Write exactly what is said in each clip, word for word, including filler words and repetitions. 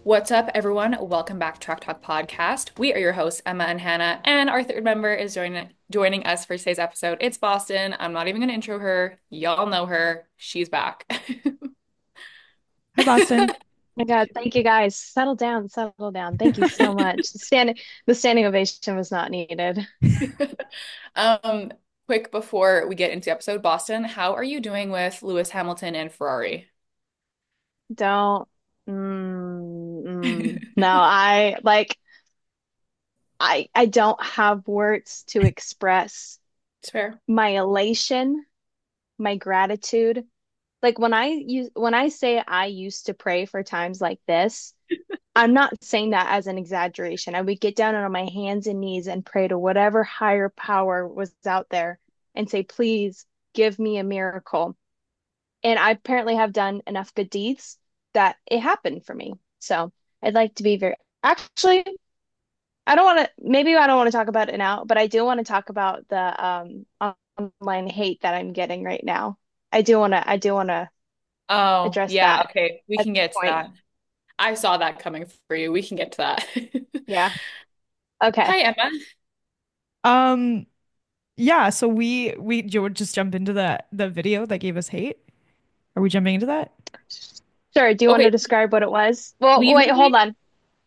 What's up, everyone? Welcome back to Track Talk Podcast. We are your hosts, Emma and Hannah, and our third member is joining joining us for today's episode. It's Boston. I'm not even going to intro her. Y'all know her. She's back. Hi, Boston. My God, thank you guys. Settle down, settle down. Thank you so much. The standing, the standing ovation was not needed. Um, quick before we get into the episode, Boston, how are you doing with Lewis Hamilton and Ferrari? Don't, mm, mm. No, I like, I, I don't have words to express It's fair. my elation, my gratitude. Like when I use, when I say I used to pray for times like this, I'm not saying that as an exaggeration. I would get down on my hands and knees and pray to whatever higher power was out there and say, please give me a miracle. And I apparently have done enough good deeds that it happened for me. So I'd like to be very, actually, I don't want to, maybe I don't want to talk about it now, but I do want to talk about the um, online hate that I'm getting right now. I do want to, I do want to Oh, address yeah, that okay. We at can this get to point. that. I saw that coming for you. We can get to that. Yeah. Okay. Hi, Emma. Um, yeah, so we we do you want to just jump into the the video that gave us hate? Are we jumping into that? Sure. Do you want Okay, to describe what it was? Well, leave wait, hold me on.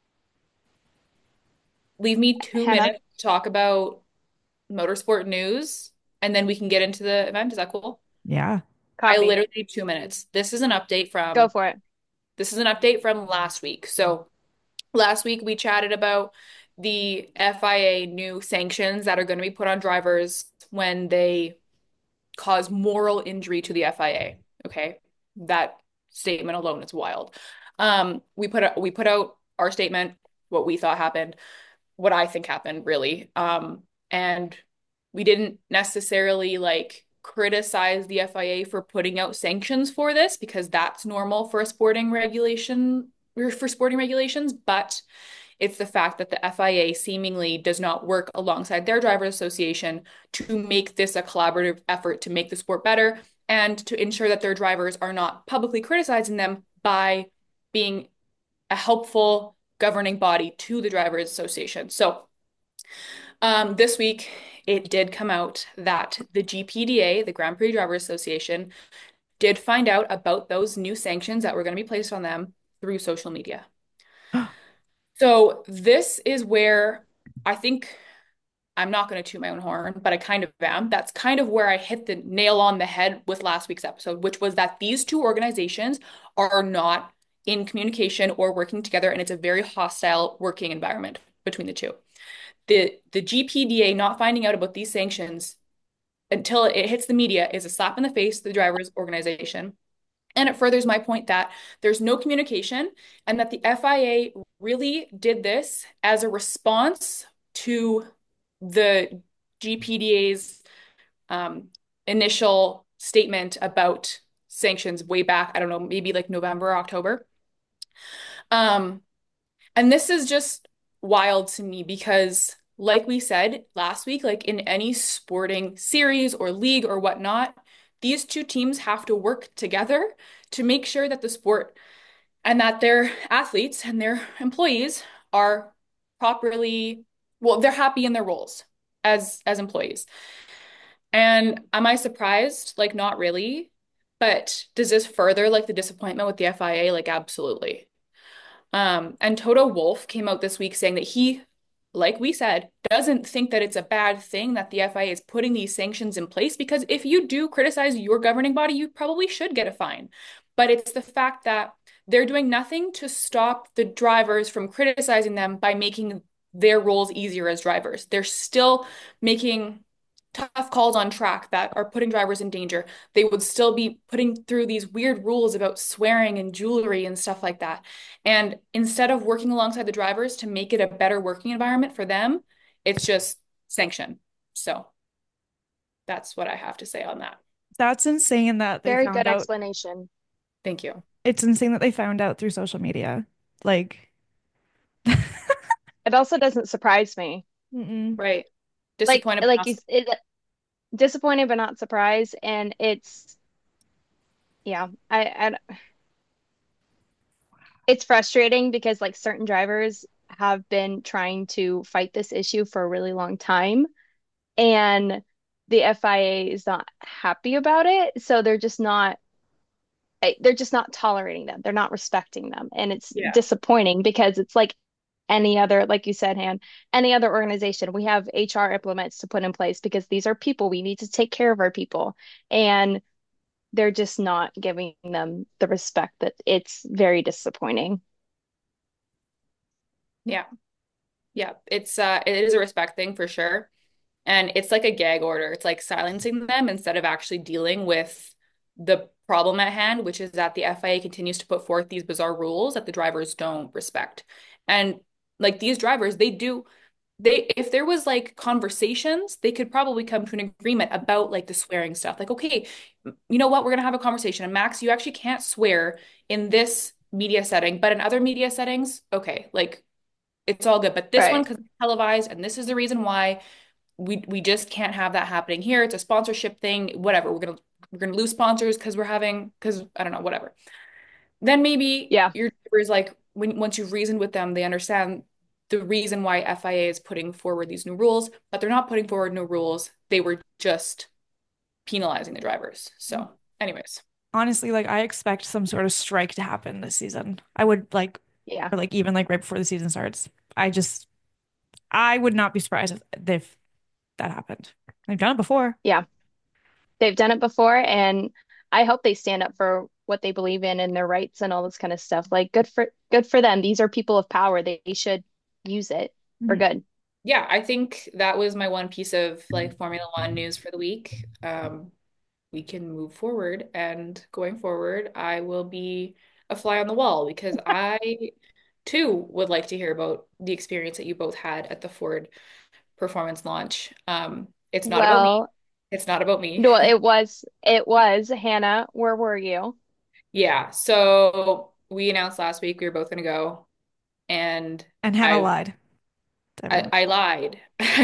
leave me two Hannah, minutes to talk about motorsport news, and then we can get into the event. Is that cool? Yeah. I copy. literally need two minutes. This is an update Go from for it. this is an update from last week. So last week we chatted about the F I A new sanctions that are going to be put on drivers when they cause moral injury to the F I A. Okay. That statement alone is wild. Um, we put we put out our statement, what we thought happened, what I think happened, really. Um, and we didn't necessarily like criticize the F I A for putting out sanctions for this because that's normal for a sporting regulation for sporting regulations, but it's the fact that the F I A seemingly does not work alongside their drivers association to make this a collaborative effort to make the sport better and to ensure that their drivers are not publicly criticizing them by being a helpful governing body to the drivers association. So um, this week, it did come out that the G P D A, the Grand Prix Drivers Association, did find out about those new sanctions that were going to be placed on them through social media. So this is where I think I'm not going to toot my own horn, but I kind of am. That's kind of where I hit the nail on the head with last week's episode, which was that these two organizations are not in communication or working together, and it's a very hostile working environment between the two. The the G P D A not finding out about these sanctions until it hits the media is a slap in the face to the drivers organization. And it furthers my point that there's no communication and that the F I A really did this as a response to the G P D A's um, initial statement about sanctions way back, I don't know, maybe like November or October. Um, and this is just wild to me because, like we said last week, like in any sporting series or league or whatnot, these two teams have to work together to make sure that the sport and that their athletes and their employees are properly, well, they're happy in their roles as as employees. And am I surprised? Like, not really. But does this further like the disappointment with the F I A? Like, absolutely. Um, and Toto Wolff came out this week saying that he, like we said, doesn't think that it's a bad thing that the F I A is putting these sanctions in place because if you do criticize your governing body, you probably should get a fine. But it's the fact that they're doing nothing to stop the drivers from criticizing them by making their roles easier as drivers. They're still making tough calls on track that are putting drivers in danger. They would still be putting through these weird rules about swearing and jewelry and stuff like that. And instead of working alongside the drivers to make it a better working environment for them, it's just sanction. So that's what I have to say on that. That's insane that they Very found good out. explanation. Thank you. It's insane that they found out through social media. Like, It also doesn't surprise me. mm-mm. Right. Like, Disappointed, but like not you, it, disappointed but not surprised, and it's yeah. I, I It's frustrating because like certain drivers have been trying to fight this issue for a really long time, and the F I A is not happy about it. So they're just not eh, they're just not tolerating them. They're not respecting them. And it's Yeah. disappointing because it's like any other, like you said, Han, any other organization. We have H R implements to put in place because these are people. We need to take care of our people. And they're just not giving them the respect that it's very disappointing. Yeah. Yeah. It's uh it is a respect thing for sure. And it's like a gag order. It's like silencing them instead of actually dealing with the problem at hand, which is that the F I A continues to put forth these bizarre rules that the drivers don't respect. And like these drivers, they do they if there was like conversations, they could probably come to an agreement about like the swearing stuff. Like, okay, you know what? We're gonna have a conversation. And Max, you actually can't swear in this media setting, but in other media settings, okay, like it's all good. But this one, Right. because it's televised, and this is the reason why we we just can't have that happening here. It's a sponsorship thing, whatever. We're gonna we're gonna lose sponsors because we're having because I don't know, whatever. Then maybe Yeah. your is like when once you've reasoned with them, they understand the reason why F I A is putting forward these new rules, but they're not putting forward new rules. They were just penalizing the drivers. So, anyways, Honestly, like I expect some sort of strike to happen this season. I would like, Yeah. or like even like right before the season starts. I just, I would not be surprised if, if that happened. They've done it before. Yeah. They've done it before, and I hope they stand up for what they believe in and their rights and all this kind of stuff. Like good for good for them. These are people of power. They, they should use it for Mhm. good. yeah, I think that was my one piece of like Formula One news for the week. Um, we can move forward. And going forward, I will be a fly on the wall because I too would like to hear about the experience that you both had at the Ford performance launch. Um, it's not about me. Well, It's not about me. no, it was it was Hannah. Where were you? Yeah. So we announced last week we were both going to go, and And Hannah I lied to I, everyone. I lied.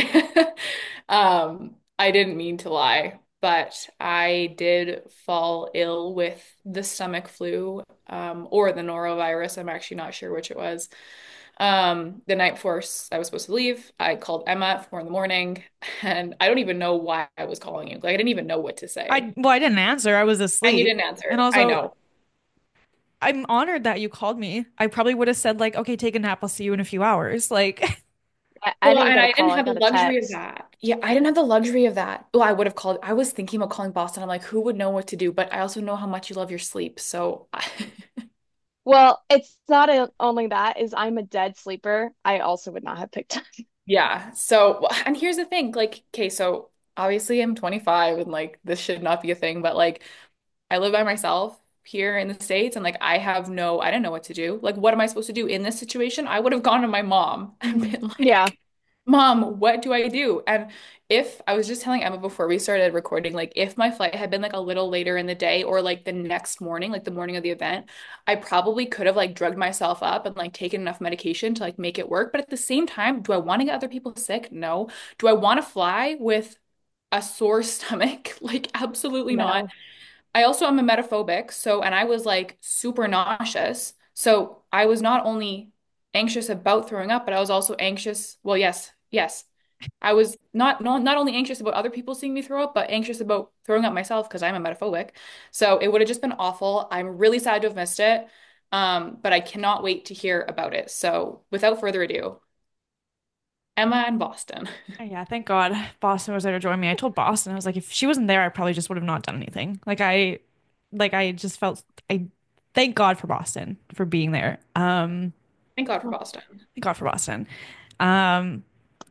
Um, I didn't mean to lie, but I did fall ill with the stomach flu, um, or the norovirus. I'm actually not sure which it was. Um, the night before I was supposed to leave, I called Emma at four in the morning, and I don't even know why I was calling you. Like, I didn't even know what to say. I, well, I didn't answer. I was And you asleep. didn't And answer. I also, know. I'm honored that you called me. I probably would have said like, okay, take a nap. I'll see you in a few hours. Like, I, I Well, didn't and get a I didn't call. I have the got a luxury of text. that. Yeah, I didn't have the luxury of that. Well, I would have called. I was thinking about calling Boston. I'm like, who would know what to do? But I also know how much you love your sleep. So, Well, it's not a, only that, is I'm a dead sleeper. I also would not have picked up. yeah. So, and here's the thing, like, okay, so obviously I'm twenty-five and like this should not be a thing, but like I live by myself here in the States and like I have no, I didn't know what to do. Like, what am I supposed to do in this situation? I would have gone to my mom and mhm. been Yeah. like, Mom, what do I do? And if I was just telling Emma before we started recording, like if my flight had been like a little later in the day or like the next morning, like the morning of the event, I probably could have like drugged myself up and like taken enough medication to like make it work. But at the same time, do I want to get other people sick? No. Do I want to fly with a sore stomach? Like, absolutely not. No. I also am a emetophobic, so and I was like super nauseous. So I was not only anxious about throwing up, but I was also anxious. Well, yes, yes. I was not not, not only anxious about other people seeing me throw up, but anxious about throwing up myself because I'm a emetophobic. So it would have just been awful. I'm really sad to have missed it. Um, but I cannot wait to hear about it. So without further ado, Emma and Boston. Yeah, thank God Boston was there to join me. I told Boston, I was like, if she wasn't there, I probably just would have not done anything. Like I, like I just felt, I thank God for Boston for being there. Um, Thank God for Boston. thank God for Boston. Um,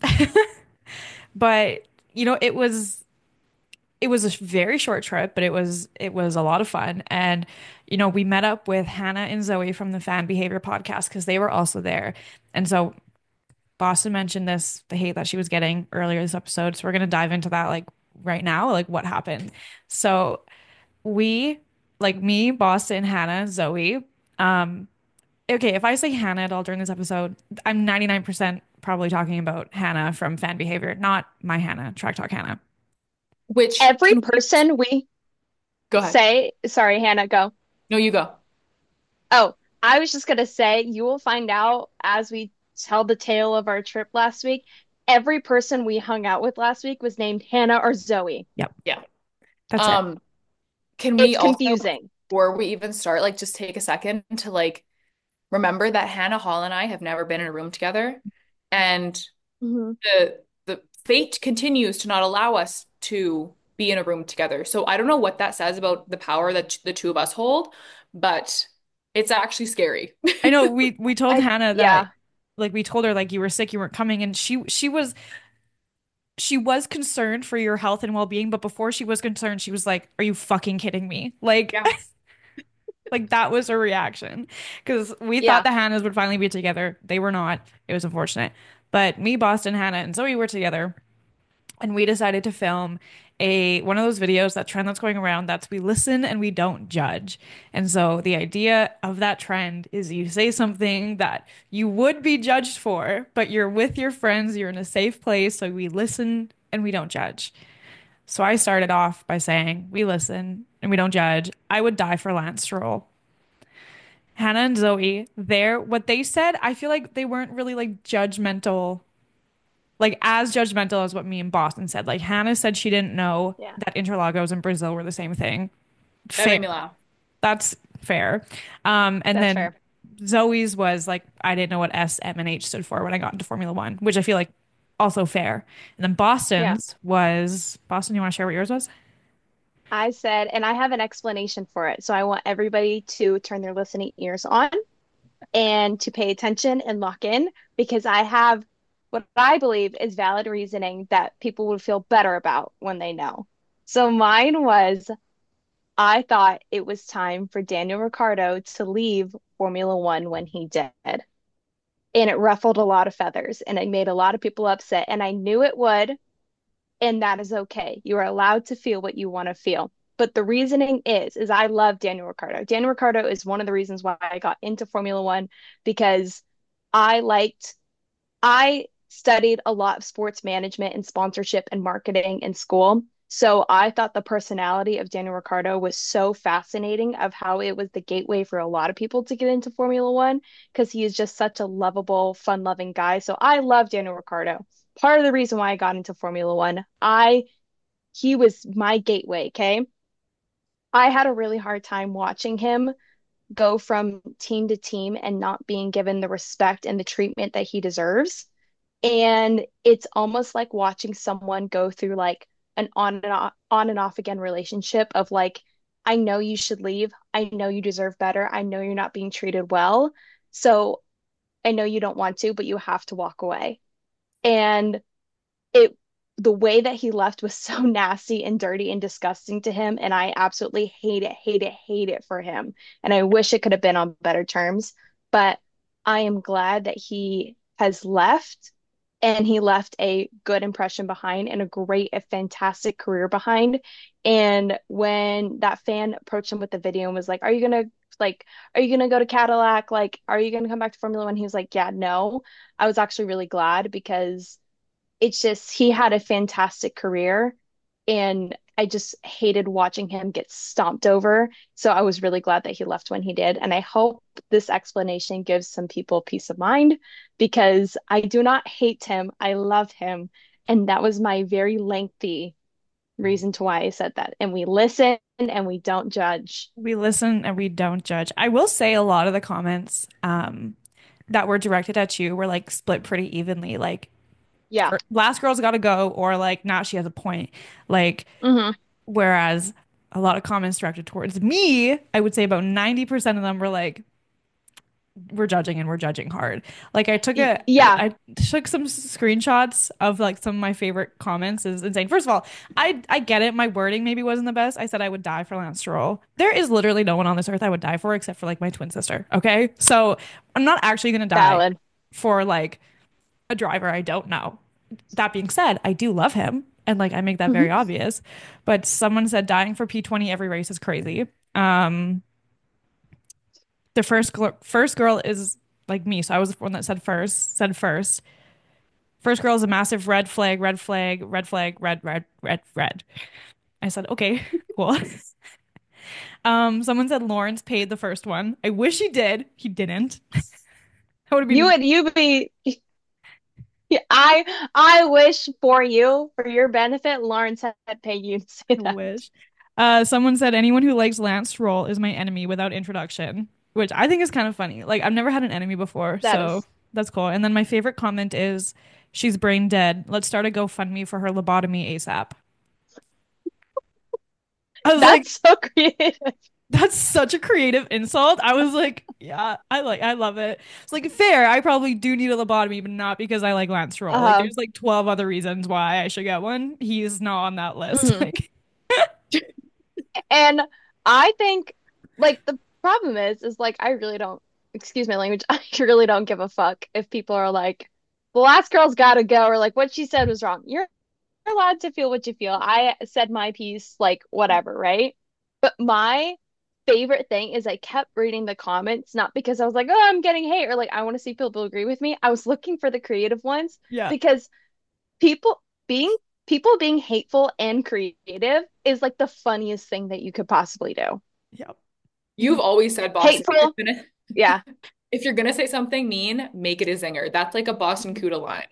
but you know, it was it was a very short trip, but it was it was a lot of fun. And you know, we met up with Hannah and Zoe from the Fan Behavior podcast because they were also there. And so Boston mentioned this, the hate that she was getting earlier this episode. So we're gonna dive into that like right now, like what happened. So we, like me, Boston, Hannah, Zoe. Um, okay, if I say Hannah at all during this episode, I'm ninety-nine percent probably talking about Hannah from Fan Behavior, not my Hannah, Track Talk Hannah. Which Every can we person we go ahead? say, sorry, Hannah, go. No, you go. Oh, I was just gonna say, you will find out as we tell the tale of our trip last week. Every person we hung out with last week was named Hannah or Zoe. Yep, Yeah. that's it. Um, can we It's also, confusing. before we even start, like just take a second to like remember that Hannah Hall and I have never been in a room together, and Hmm. the the fate continues to not allow us to be in a room together. So I don't know what that says about the power that the two of us hold, but it's actually scary. I know we we told I Hannah that yeah, like we told her like you were sick, you weren't coming, and she she was she was concerned for your health and well-being, but before she was concerned, she was like, "Are you fucking kidding me?" Like Yeah. like that was her reaction because we thought yeah. the Hannahs would finally be together. They were not. It was unfortunate. But me, Boston, Hannah, and Zoe were together, and we decided to film a one of those videos, that trend that's going around, that's we listen and we don't judge. And so the idea of that trend is you say something that you would be judged for, but you're with your friends, you're in a safe place, so we listen and we don't judge. So I started off by saying we listen and we don't judge. I would die for Lance Stroll. Hannah and Zoe, there, what they said, I feel like they weren't really like judgmental, like as judgmental as what me and Boston said. Like Hannah said she didn't know Yeah, that Interlagos and Brazil were the same thing. That Fair. made me laugh. That's fair. Um, and that's then fair. Zoe's was like, I didn't know what S, M, and H stood for when I got into Formula One, which I feel like also fair. And then Yeah. Boston's was, Boston, you want to share what yours was? I said, and I have an explanation for it. So I want everybody to turn their listening ears on and to pay attention and lock in because I have what I believe is valid reasoning that people would feel better about when they know. So mine was I thought it was time for Daniel Ricciardo to leave Formula One when he did. And it ruffled a lot of feathers and it made a lot of people upset. And I knew it would, and that is okay. You are allowed to feel what you want to feel. But the reasoning is, is I love Daniel Ricciardo. Daniel Ricciardo is one of the reasons why I got into Formula One because I liked, I studied a lot of sports management and sponsorship and marketing in school. So I thought the personality of Daniel Ricciardo was so fascinating of how it was the gateway for a lot of people to get into Formula One because he is just such a lovable, fun-loving guy. So I love Daniel Ricciardo. Part of the reason why I got into Formula One, I he was my gateway, okay? I had a really hard time watching him go from team to team and not being given the respect and the treatment that he deserves. And it's almost like watching someone go through like an on and off, on and off again relationship of like, I know you should leave. I know you deserve better. I know you're not being treated well. So I know you don't want to, but you have to walk away. And it the way that he left was so nasty and dirty and disgusting to him. And I absolutely hate it, hate it, hate it for him. And I wish it could have been on better terms. But I am glad that he has left and he left a good impression behind and a great, a fantastic career behind. And when that fan approached him with the video and was like, Are you gonna like, are you gonna go to Cadillac? Like, are you gonna come back to Formula One? He was like, Yeah, no. I was actually really glad because it's just he had a fantastic career and I just hated watching him get stomped over. So I was really glad that he left when he did. And I hope this explanation gives some people peace of mind because I do not hate him. I love him. And that was my very lengthy reason to why I said that. And we listen and we don't judge. We listen and we don't judge. I will say a lot of the comments um, that were directed at you were like split pretty evenly. Like, Yeah. er, last girl's got to go, or like, now she has a point. Like, Hmm. whereas a lot of comments directed towards me, I would say about ninety percent of them were like, we're judging and we're judging hard. Like I took a Yeah. I took some screenshots of like some of my favorite comments is insane. First of all, I I get it. My wording maybe wasn't the best. I said I would die for Lance Stroll. There is literally no one on this earth I would die for except for like my twin sister. Okay. So I'm not actually gonna die Valid. for like a driver I don't know. That being said, I do love him. And like I make that very Hmm. obvious. But someone said dying for P twenty every race is crazy. Um, the first gl first girl is like me, so I was the one that said first, said first. First girl is a massive red flag, red flag, red flag, red, red, red, red. I said, okay, cool. Um, someone said Lawrence paid the first one. I wish he did. He didn't. That would have You been would you be I I wish for you, for your benefit, Lawrence had paid you to say a that. wish. Uh, someone said anyone who likes Lance Stroll is my enemy without introduction, which I think is kind of funny. Like I've never had an enemy before, That so is that's cool. And then my favorite comment is, "She's brain dead. Let's start a GoFundMe for her lobotomy ASAP." I was like, that's so creative. that's such a creative insult. I was like, yeah, I like, I love it. It's like fair. I probably do need a lobotomy, but not because I like Lance Stroll. Like, Uh, there's like twelve other reasons why I should get one. He's not on that list. mhm. Like, And I think like the problem is is like I really don't, excuse my language, I really don't give a fuck if people are like, the last girl's gotta go, or like what she said was wrong. You're allowed to feel what you feel. I said my piece, like whatever, right? But my favorite thing is I kept reading the comments, not because I was like, oh, I'm getting hate, or like I want to see people agree with me. I was looking for the creative ones yeah, because people being people being hateful and creative is like the funniest thing that you could possibly do. yeah. You've always said, Boston, if Hateful, you're gonna yeah. if you're gonna say something mean, make it a zinger. That's like a Boston Cuda line.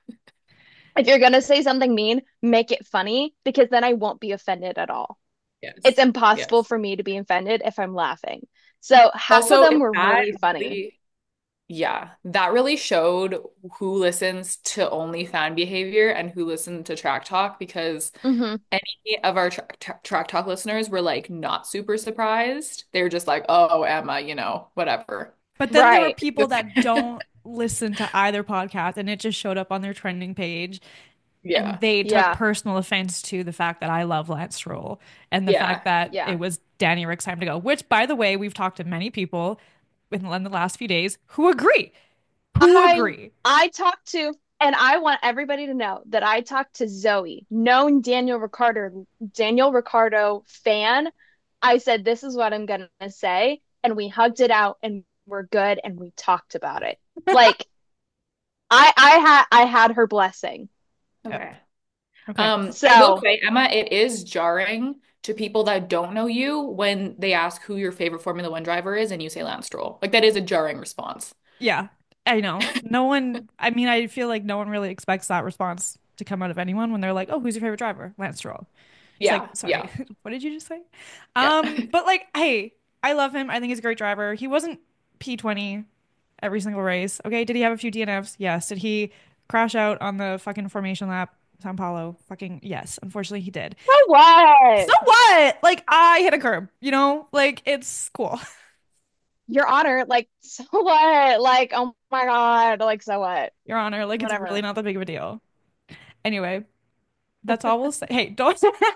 If you're gonna say something mean, make it funny because then I won't be offended at all. It's Yes. impossible Yes. for me to be offended if I'm laughing. So half of Also, them if were that really funny. really, yeah, that really showed who listens to only fan behavior and who listened to Track Talk because Hmm. any of our tra tra Track Talk listeners were like not super surprised. They were just like, oh, Emma, you know, whatever. But then there were Right. people that don't listen to either podcast, and it just showed up on their trending page, and Yeah. they took Yeah. personal offense to the fact that I love Lance Stroll and the fact Yeah. that Yeah. it was Danny Rick's time to go. Which, by the way, we've talked to many people in the last few days who agree, who I agree. I talked to, and I want everybody to know that I talked to Zoe, known Daniel Ricciardo Daniel Ricciardo fan. I said this is what I'm gonna say, and we hugged it out and we're good and we talked about it. Like I I had I had her blessing. Yep. Okay. Okay. Um, I will So say, Emma, it is jarring to people that don't know you when they ask who your favorite Formula One driver is and you say Lance Stroll. Like that is a jarring response. Yeah, I know. No one, I mean, I feel like no one really expects that response to come out of anyone when they're like, "Oh, who's your favorite driver?" Lance Stroll. It's like, Yeah, sorry, yeah, what did you just say? yeah. Um, but like, hey, I love him. I think he's a great driver. He wasn't P twenty every single race. Okay, did he have a few D N Fs? Yes. Did he crash out on the fucking formation lap, Sao Paulo? Fucking yes. Unfortunately, he did. so So what? what? Like, I hit a curb, you know? Like, it's cool. Your Honor, like so what? Like, oh my God, like so what? Your Honor, like, it's really Whatever. not that big of a deal. Anyway, that's all we'll say. Hey, don't.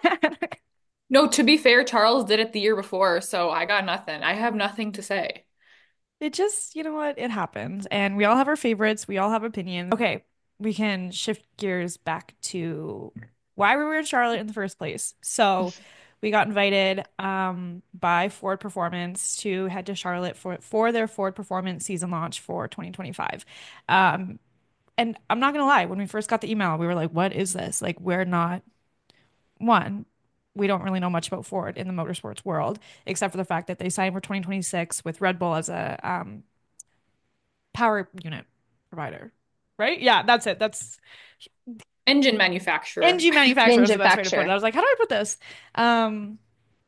No, to be fair, Charles did it the year before, so I got nothing. I have nothing to say. It just, you know what? It happens. And we all have our favorites. We all have opinions. Okay, we can shift gears back to why we were in Charlotte in the first place. So we got invited um, by Ford Performance to head to Charlotte for, for their Ford Performance season launch for twenty twenty-five. Um, and I'm not gonna lie, when we first got the email, we were like, what is this? Like, we're not one, we don't really know much about Ford in the motorsports world, except for the fact that they signed for twenty twenty-six with Red Bull as a um, power unit provider, right? Yeah, that's it. That's Engine manufacturer. engine manufacturer is the best way to put it. I Manufacturer. was like, how do I put this? Um,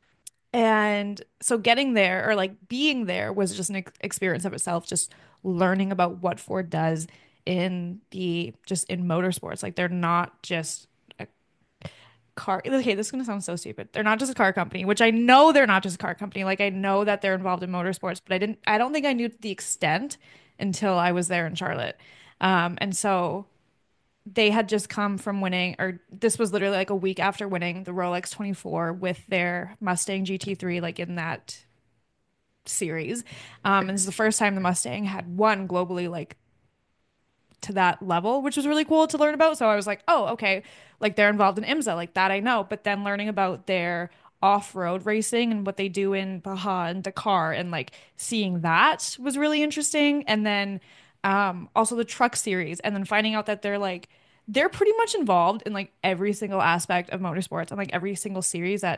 and so getting there or like being there was just an ex experience of itself, just learning about what Ford does in the just in motorsports. Like they're not just a car. Okay, this is gonna sound so stupid. They're not just a car company, which I know they're not just a car company. Like I know that they're involved in motorsports, but I didn't. I don't think I knew the extent until I was there in Charlotte. Um, and so they had just come from winning, or this was literally like a week after winning the Rolex twenty-four with their Mustang G T three, like in that series. Um, and this is the first time the Mustang had won globally, like to that level, which was really cool to learn about. So I was like, oh, okay, like they're involved in IMSA, like that I know. But then learning about their off-road racing and what they do in Baja and Dakar and like seeing that was really interesting. And then um also the truck series and then finding out that they're like they're pretty much involved in like every single aspect of motorsports and like every single series that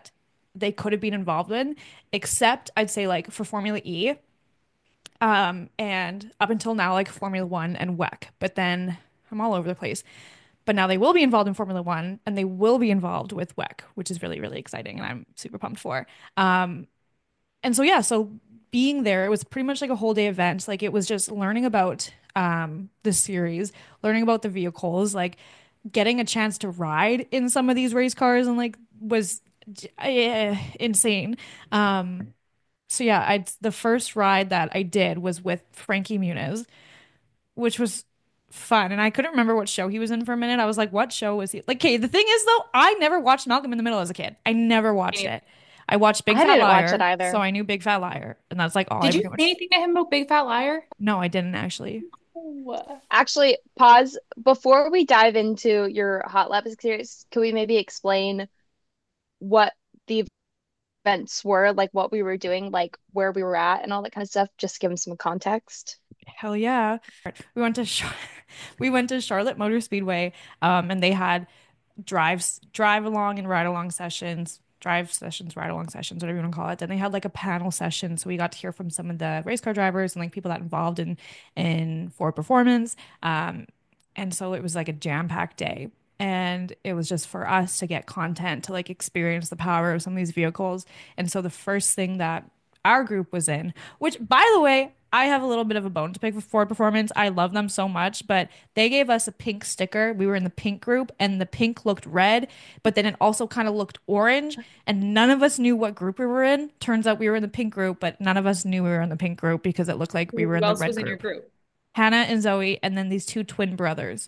they could have been involved in, except I'd say like for Formula E, um, and up until now, like Formula One and W E C. But then I'm all over the place. But now they will be involved in Formula One and they will be involved with W E C, which is really, really exciting and I'm super pumped for. Um, and so yeah, so being there, it was pretty much like a whole day event. Like it was just learning about um the series, learning about the vehicles, like getting a chance to ride in some of these race cars and like was uh, insane. Um so yeah, I the first ride that I did was with Frankie Muniz, which was fun. And I couldn't remember what show he was in for a minute. I was like, what show was he? Like, okay, the thing is though, I never watched Malcolm in the Middle as a kid. I never watched it. I watched Big I Fat didn't watch it Liar, so either. I knew Big Fat Liar, and that's like all I Did you pretty say much. anything to him about Big Fat Liar? No, I didn't actually. Oh. Actually, pause before we dive into your Hot Lap experience. Can we maybe explain what the events were, like what we were doing, like where we were at, and all that kind of stuff? Just to give them some context. Hell yeah. We went to Char we went to Charlotte Motor Speedway, um, and they had drives drive along and ride along sessions, drive sessions, ride along sessions, whatever you want to call it. Then they had like a panel session, so we got to hear from some of the race car drivers and like people that involved in in Ford Performance. Um, and so it was like a jam-packed day. And it was just for us to get content to like experience the power of some of these vehicles. And so the first thing that our group was in, which by the way, I have a little bit of a bone to pick with Ford Performance. I love them so much, but they gave us a pink sticker. We were in the pink group, and the pink looked red, but then it also kind of looked orange, and none of us knew what group we were in. Turns out we were in the pink group, but none of us knew we were in the pink group because it looked like we were Who in the else red was in your group. group? Hannah and Zoe, and then these two twin brothers,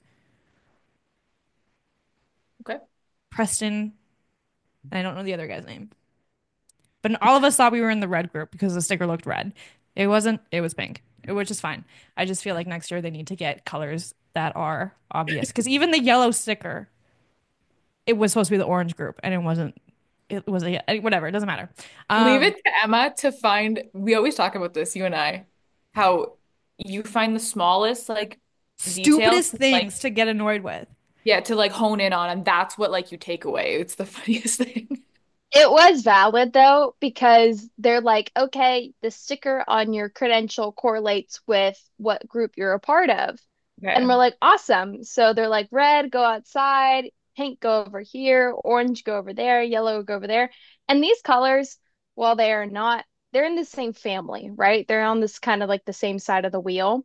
Okay. Preston, and I don't know the other guy's name. But all of us thought we were in the red group because the sticker looked red. It wasn't, it was pink, which is fine. I just feel like next year they need to get colors that are obvious. Because even the yellow sticker, it was supposed to be the orange group and it wasn't, it was a, whatever, it doesn't matter. Leave Um, it to Emma to find. We always talk about this, you and I, how you find the smallest like details, Stupidest like things to get annoyed with. yeah, to like hone in on, and that's what like you take away. It's the funniest thing. It was valid though, because they're like, okay, the sticker on your credential correlates with what group you're a part of. And we're Okay. like, awesome. So they're like, red, go outside, pink, go over here, orange, go over there, yellow, go over there. And these colors, while they are not, they're in the same family, right? They're on this kind of like the same side of the wheel.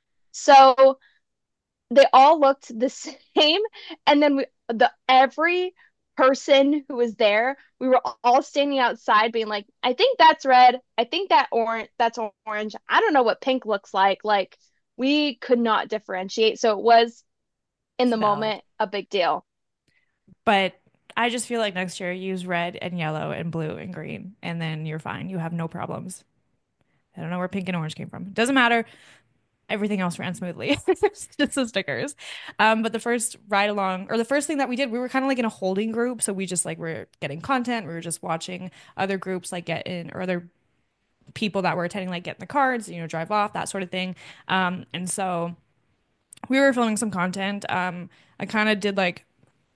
So they all looked the same. And then we, the every person who was there, we were all standing outside being like, I think that's red. I think that orange, that's orange. I don't know what pink looks like. Like we could not differentiate. So it was in It's the valid. moment a big deal. But I just feel like next year use red and yellow and blue and green, and then you're fine. You have no problems. I don't know where pink and orange came from. Doesn't matter. Everything else ran smoothly. Just the stickers. Um, but the first ride along, or the first thing that we did, we were kind of like in a holding group. So we just like were getting content. We were just watching other groups like get in, or other people that were attending like get in the cards, you know, drive off, that sort of thing. Um, and so we were filming some content. Um, I kind of did like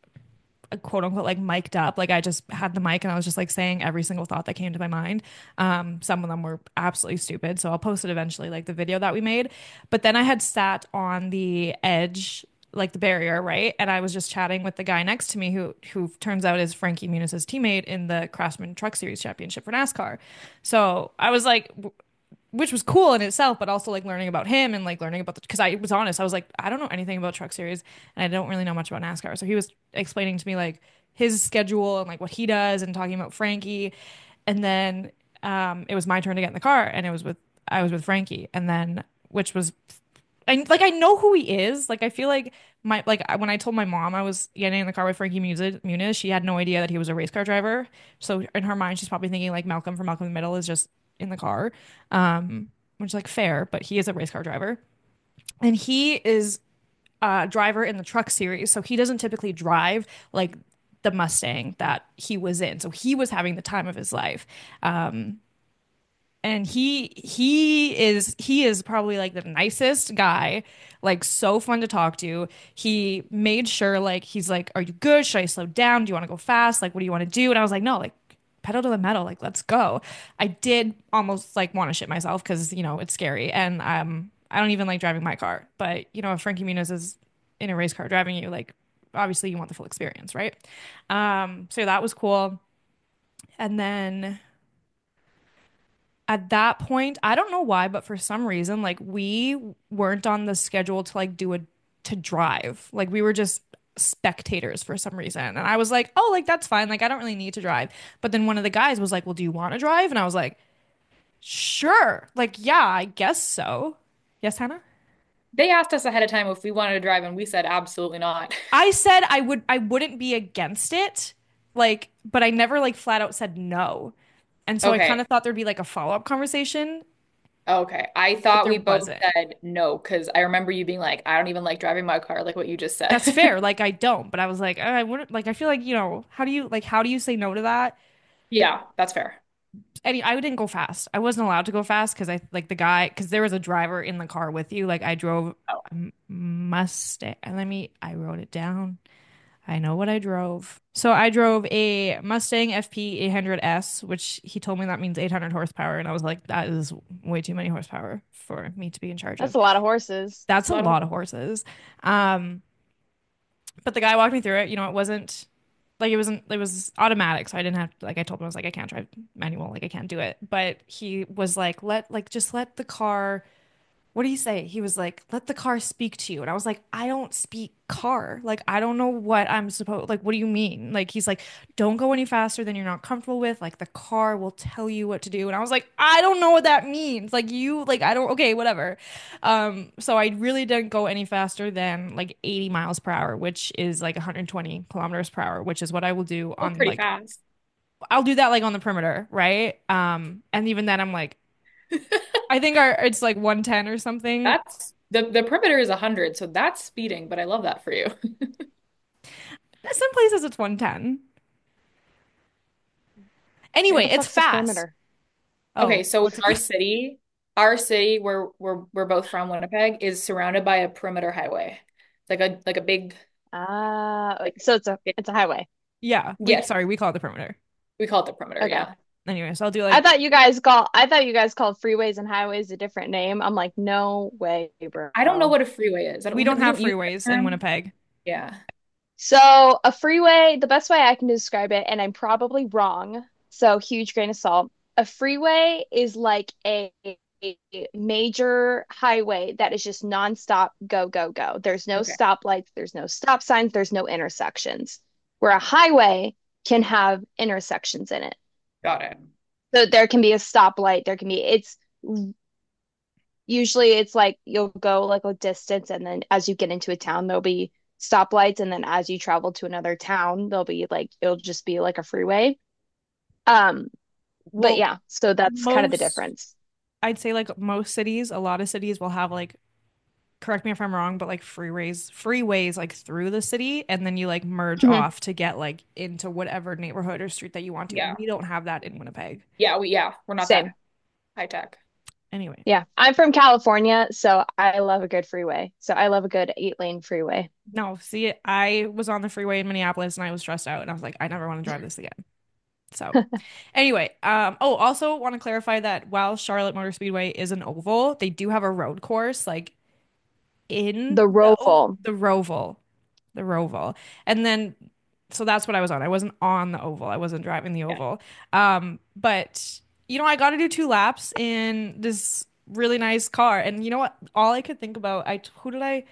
a quote unquote like mic'd up. Like I just had the mic and I was just like saying every single thought that came to my mind. Um, some of them were absolutely stupid. So I'll post it eventually, like the video that we made. But then I had sat on the edge, like the barrier, right? And I was just chatting with the guy next to me who who turns out is Frankie Muniz's teammate in the Craftsman Truck Series Championship for NASCAR. So I was like, which was cool in itself, but also like learning about him and like learning about the, because I was honest, I was like, I don't know anything about Truck Series and I don't really know much about NASCAR. So he was explaining to me like his schedule and like what he does and talking about Frankie. And then um it was my turn to get in the car and it was with I was with Frankie. And then which was I like I know who he is. Like I feel like my like I- when I told my mom I was getting in the car with Frankie Muniz, Muniz, she had no idea that he was a race car driver. So in her mind, she's probably thinking like Malcolm from Malcolm in the Middle is just in the car, um, which is like fair, but he is a race car driver, and he is a driver in the truck series. So he doesn't typically drive like the Mustang that he was in. So he was having the time of his life. Um, and he he is he is probably like the nicest guy, like so fun to talk to. He made sure like he's like, are you good? Should I slow down? Do you want to go fast? Like, what do you want to do? And I was like, no, like pedal to the metal, like let's go. I did almost like want to shit myself because, you know, it's scary and um I don't even like driving my car. But, you know, if Frankie Muniz is in a race car driving you, like obviously you want the full experience, right? Um, so that was cool. And then at that point, I don't know why, but for some reason, like we weren't on the schedule to like do a to drive. Like we were just spectators for some reason. And I was like, "Oh, like that's fine. Like I don't really need to drive." But then one of the guys was like, "Well, do you want to drive?" And I was like, "Sure. Like, yeah, I guess so." Yes, Hannah? They asked us ahead of time if we wanted to drive, and we said absolutely not. I said I would I wouldn't be against it. Like, but I never like flat out said no. And so I kind Okay. of thought there'd be like a follow-up conversation, Okay. I but thought there we both wasn't. said no because I remember you being like, I don't even like driving my car, like what you just said. That's fair. Like I don't, but I was like, I wouldn't like I feel like, you know, how do you like how do you say no to that? Yeah, that's fair. Any I didn't go fast. I wasn't allowed to go fast because I like the guy because there was a driver in the car with you. Like I drove Oh, a M- Mustang. And let me I wrote it down. I know what I drove. So I drove a Mustang F P eight hundred S, which he told me that means eight hundred horsepower, and I was like, that is way too many horsepower for me to be in charge That's of. a lot of horses. That's a a lot of. lot of horses. Um, but the guy walked me through it. You know, it wasn't like it wasn't it was automatic, so I didn't have like I told him I was like I can't drive manual, like I can't do it. But he was like, let like just let the car what do you say? He was like, let the car speak to you. And I was like, I don't speak car. Like, I don't know what I'm supposed, like, what do you mean? Like, he's like, don't go any faster than you're not comfortable with. Like, the car will tell you what to do. And I was like, I don't know what that means. Like, you, like, I don't, okay, whatever. Um, so I really didn't go any faster than like eighty miles per hour, which is like one hundred twenty kilometers per hour, which is what I will do Oh, on pretty like, fast. I'll do that like on the perimeter, right? Um, and even then I'm like, I think our, it's like one ten or something. That's the the perimeter is one hundred, so that's speeding, but I love that for you. Some places it's one ten. Where Anyway, the it's fuck's the fast. perimeter? Oh, Okay, so what's our city, our city where we're we're both from, Winnipeg, is surrounded by a perimeter highway. It's like a like a big Ah, like so it's a it's a highway. yeah, we yes, sorry, we call it the perimeter. we call it the perimeter, Okay. yeah. Anyway, so I'll do I like thought you guys call I thought you guys called freeways and highways a different name. I'm like, no way, I don't know bro. what a freeway is. I don't, we we don't don't we have don't use that freeways in term. Winnipeg. Yeah. So a freeway, the best way I can describe it, and I'm probably wrong, so huge grain of salt. A freeway is like a, a major highway that is just nonstop go, go, go. There's no Okay. stoplights, there's no stop signs, there's no intersections. Where a highway can have intersections in it. Got it. So there can be a stoplight, there can be it's usually it's like you'll go like a distance and then as you get into a town there'll be stoplights and then as you travel to another town there'll be like it'll just be like a freeway. Um, but Well, yeah, so that's kind of the most difference. I'd say like most cities, a lot of cities will have like correct me if I'm wrong, but like freeways, freeways like through the city, and then you like merge Mhm. off to get like into whatever neighborhood or street that you want to. Yeah. We don't have that in Winnipeg. Yeah, we yeah, we're not that Same. high tech. Anyway, Yeah, I'm from California, so I love a good freeway. So I love a good eight lane freeway. no, see, I was on the freeway in Minneapolis and I was stressed out and I was like, I never want to drive this again. So anyway, um, oh, also want to clarify that while Charlotte Motor Speedway is an oval, they do have a road course like in The the oval, Roval. the Roval, the Roval. And then so that's what I was on. I wasn't on the oval. I wasn't driving the Yeah. oval. Um, but you know, I got to do two laps in this really nice car. And you know what? All I could think about, I who did I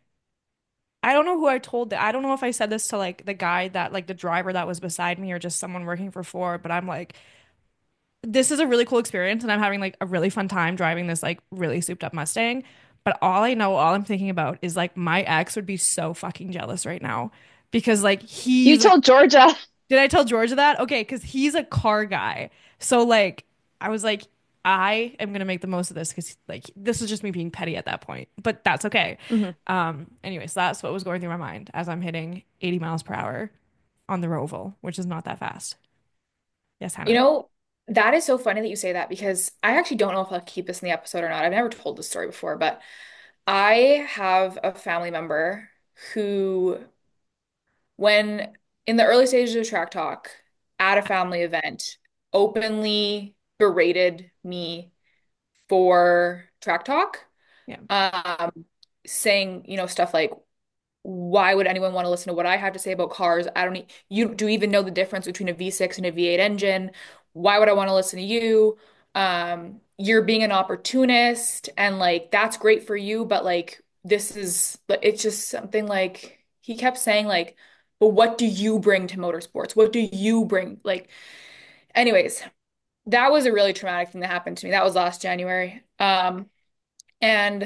I don't know who I told that. I don't know if I said this to like the guy that like the driver that was beside me or just someone working for Ford, but I'm like this is a really cool experience and I'm having like a really fun time driving this like really souped up Mustang. But all I know, all I'm thinking about is like my ex would be so fucking jealous right now because like You he's a, told Georgia. did I tell Georgia that? Okay, because he's a car guy. So like I was like, I am gonna make the most of this because like this is just me being petty at that point. But that's okay. Mhm. Um, anyways, that's what was going through my mind as I'm hitting eighty miles per hour on the Roval, which is not that fast. Yes, You Hannah. know, that is so funny that you say that because I actually don't know if I'll keep this in the episode or not. I've never told this story before, but I have a family member who, when in the early stages of Track Talk at a family event, openly berated me for Track Talk, Yeah. um, saying, you know, stuff like, why would anyone want to listen to what I have to say about cars? I don't, e you do even know the difference between a V six and a V eight engine. Why would I want to listen to you? Um, you're being an opportunist and like that's great for you, but like this is it's just something like he kept saying like, but what do you bring to motorsports? What do you bring? Like, anyways, that was a really traumatic thing that happened to me. That was last January. Um, and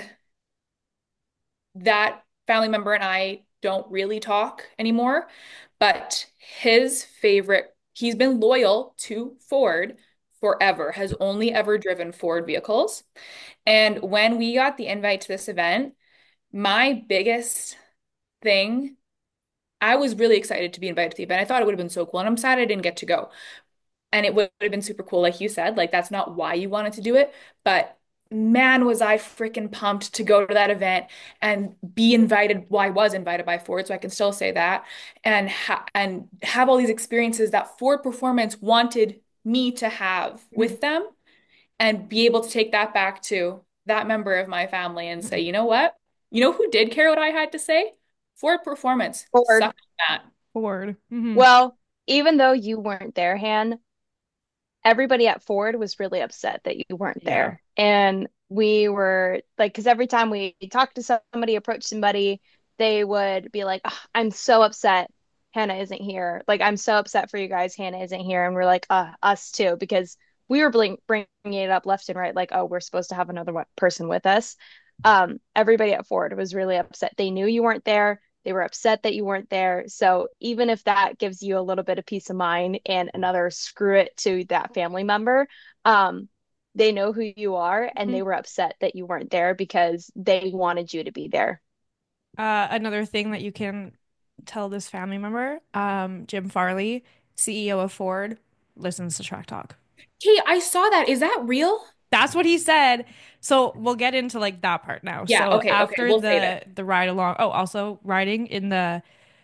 that family member and I don't really talk anymore, but his favorite, he's been loyal to Ford forever, has only ever driven Ford vehicles. And when we got the invite to this event, my biggest thing, I was really excited to be invited to the event. I thought it would have been so cool, and I'm sad I didn't get to go. And it would have been super cool, like you said. Like, that's not why you wanted to do it. But man, was I freaking pumped to go to that event and be invited. Well, I was invited by Ford, so I can still say that. And ha and have all these experiences that Ford Performance wanted me to have Mhm. with them and be able to take that back to that member of my family and say, Mhm. you know what? You know who did care what I had to say? Ford Performance. Ford. Suck on that. Forward. Hmm. Well, even though you weren't there, Han, everybody at Ford was really upset that you weren't Yeah. there. And we were like, because every time we talked to somebody, approached somebody, they would be like, "Ugh, I'm so upset Hannah isn't here. Like, I'm so upset for you guys. Hannah isn't here." And we're like, uh, us too, because we were bling bringing it up left and right, like, oh, we're supposed to have another one- person with us. Um, everybody at Ford was really upset. They knew you weren't there. They were upset that you weren't there. So even if that gives you a little bit of peace of mind and another screw it to that family member, um, they know who you are and they were upset that you weren't there because they wanted you to be there. Uh, another thing that you can tell this family member, um, Jim Farley, C E O of Ford, listens to Track Talk. Hey, I saw that. Is that real? That's what he said. So we'll get into like that part now. Yeah, So okay, okay. after We'll save the it. the ride along, oh, also riding in the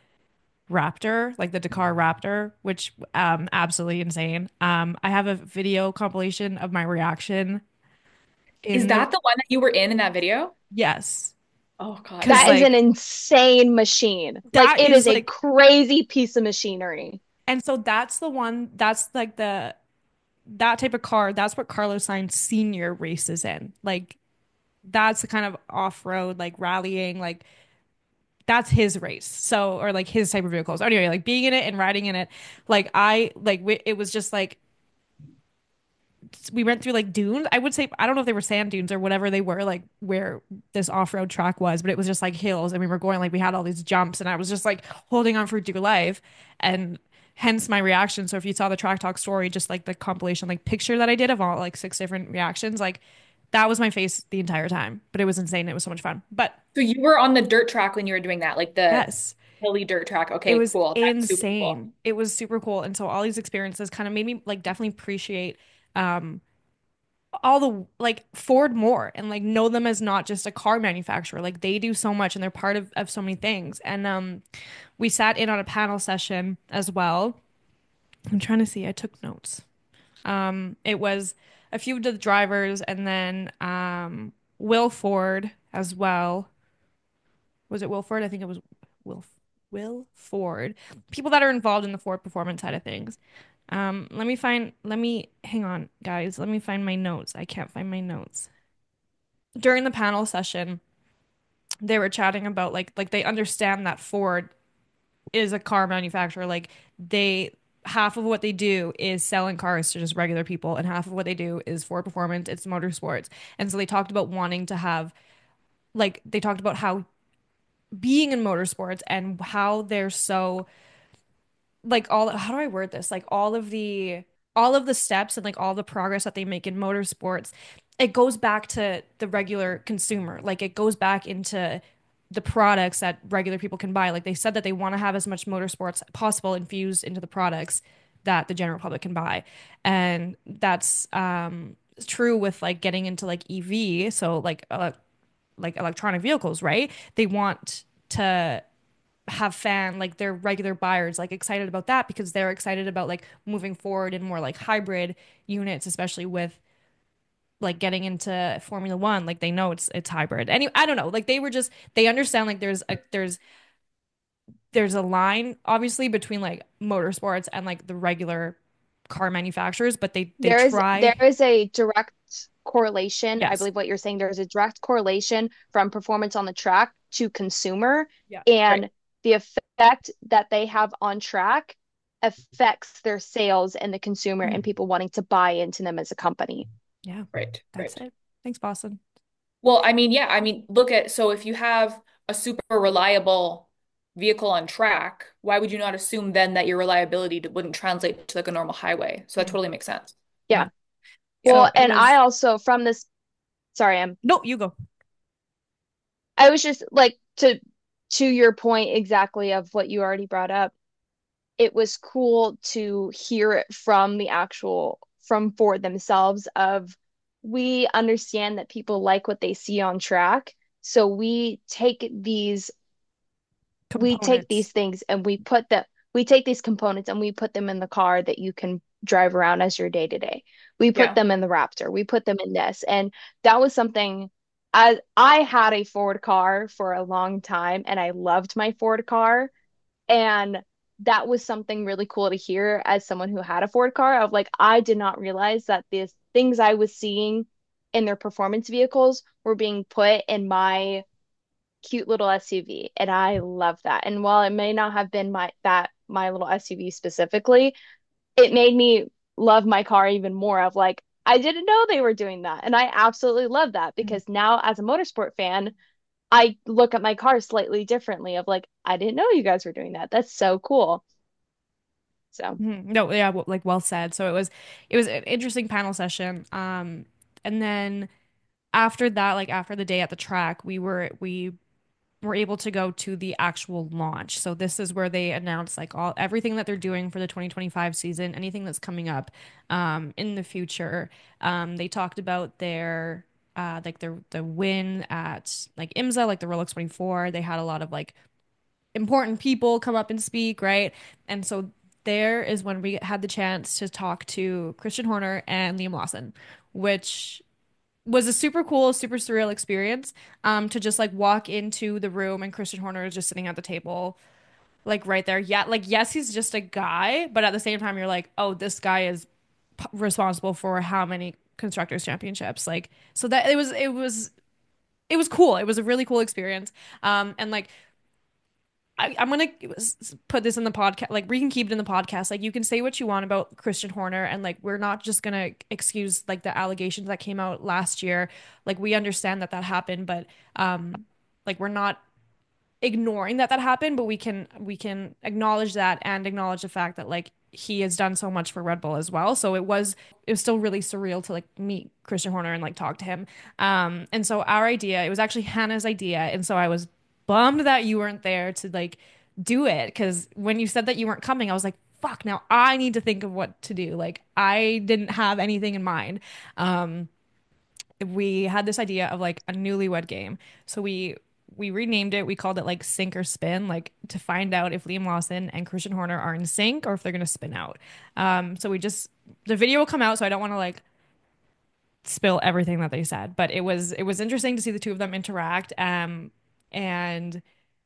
Raptor, like the Dakar Raptor, which um absolutely insane. Um, I have a video compilation of my reaction Is in the that the one that you were in in that video? yes, Oh God, because That yeah. is an like insane machine. Like that it is is a like, crazy piece of machinery. and so that's the one that's like the that type of car. That's what Carlos Sainz Senior races in. Like that's the kind of off-road like rallying like that's his race. So, or like his type of vehicles. So anyway, like being in it and riding in it, like I like we, it was just like we went through like dunes. I would say I don't know if they were sand dunes or whatever they were, like where this off-road track was, but it was just like hills, and we were going like we had all these jumps, and I was just like holding on for dear life, and hence my reaction. So if you saw the Track Talk story, just like the compilation, like picture that I did of all like six different reactions, like that was my face the entire time. But it was insane. It was so much fun. But So you were on the dirt track when you were doing that, like the yes. hilly dirt track. It Okay, was cool. That's super cool. insane. It was super cool. And so all these experiences kind of made me like definitely appreciate um all the like Ford more and like know them as not just a car manufacturer. Like they do so much and they're part of, of so many things. And um we sat in on a panel session as well. I'm trying to see, I took notes. Um it was a few of the drivers and then um Will Ford as well. Was it Will Ford? I think it was Will Will Ford. People that are involved in the Ford performance side of things. Um, let me find, let me, hang on, guys. Let me find my notes. I can't find my notes. During the panel session, they were chatting about like like they understand that Ford is a car manufacturer. Like they half of what they do is selling cars to just regular people, and half of what they do is Ford Performance, it's motorsports. And so they talked about wanting to have like they talked about how being in motorsports and how they're so like all how do I word this? Like all of the all of the steps and like all the progress that they make in motorsports, it goes back to the regular consumer. Like it goes back into the products that regular people can buy. Like they said that they want to have as much motorsports possible infused into the products that the general public can buy. And that's um true with like getting into like E V, so like uh, like electronic vehicles, right? They want to have fan like their regular buyers like excited about that because they're excited about like moving forward in more like hybrid units, especially with like getting into Formula One. Like they know it's it's hybrid. Anyway, I don't know. Like they were just they understand like there's a there's there's a line obviously between like motorsports and like the regular car manufacturers, but they they There is there try. is a direct correlation. I Yes. believe what you're saying, there's a direct correlation from performance on the track to consumer, Yeah. Right. and the effect that they have on track affects their sales and the consumer and Mhm. people wanting to buy into them as a company. Yeah. Right. That's Right. it. Thanks, Boston. Well, I mean, yeah, I mean, look at so if you have a super reliable vehicle on track, why would you not assume then that your reliability to- wouldn't translate to like a normal highway? So that Mm. totally makes sense. Yeah. Yeah. So Well, it and I was also from this, sorry, I'm no, you go. I was just like to to your point exactly of what you already brought up. It was cool to hear it from the actual from Ford themselves of we understand that people like what they see on track. So we take these we take Components. these things and we put the we take these components and we put them in the car that you can drive around as your day to day. We put Yeah. them in the Raptor. We put them in this. And that was something I I had a Ford car for a long time and I loved my Ford car. And that was something really cool to hear as someone who had a Ford car of like, I did not realize that these things I was seeing in their performance vehicles were being put in my cute little S U V. And I love that. And while it may not have been my that my little S U V specifically, it made me love my car even more of like, I didn't know they were doing that. And I absolutely love that Mhm. because now as a motorsport fan, I look at my car slightly differently of like, I didn't know you guys were doing that. That's so cool. So Mhm. No, yeah, w- like well said. So it was it was an interesting panel session. Um, and then after that, like after the day at the track, we were we were able to go to the actual launch. So this is where they announce like all everything that they're doing for the twenty twenty-five season, anything that's coming up um in the future. Um, they talked about their uh like their the win at like IMSA, like the Rolex twenty-four. They had a lot of like important people come up and speak, right? And so there is when we had the chance to talk to Christian Horner and Liam Lawson, which was a super cool, super surreal experience. Um, to just like walk into the room and Christian Horner is just sitting at the table, like right there. Yeah, like yes, he's just a guy, but at the same time, you're like, oh, this guy is p responsible for how many constructors championships. Like, so that it was, it was, it was cool. It was a really cool experience. Um, and like I, I'm gonna put this in the podcast. Like we can keep it in the podcast. Like you can say what you want about Christian Horner, and like we're not just gonna excuse like the allegations that came out last year. Like we understand that that happened, but um, like we're not ignoring that that happened. But we can we can acknowledge that and acknowledge the fact that like he has done so much for Red Bull as well. So it was it was still really surreal to like meet Christian Horner and like talk to him. Um, and so our idea, it was actually Hannah's idea, and so I was bummed that you weren't there to like do it because when you said that you weren't coming, I was like, fuck, now I need to think of what to do. Like I didn't have anything in mind. Um, we had this idea of like a newlywed game. So we we renamed it. We called it like sink or spin, like to find out if Liam Lawson and Christian Horner are in sync or if they're gonna spin out. Um, so we just the video will come out, so I don't want to like spill everything that they said, but it was it was interesting to see the two of them interact. Um, and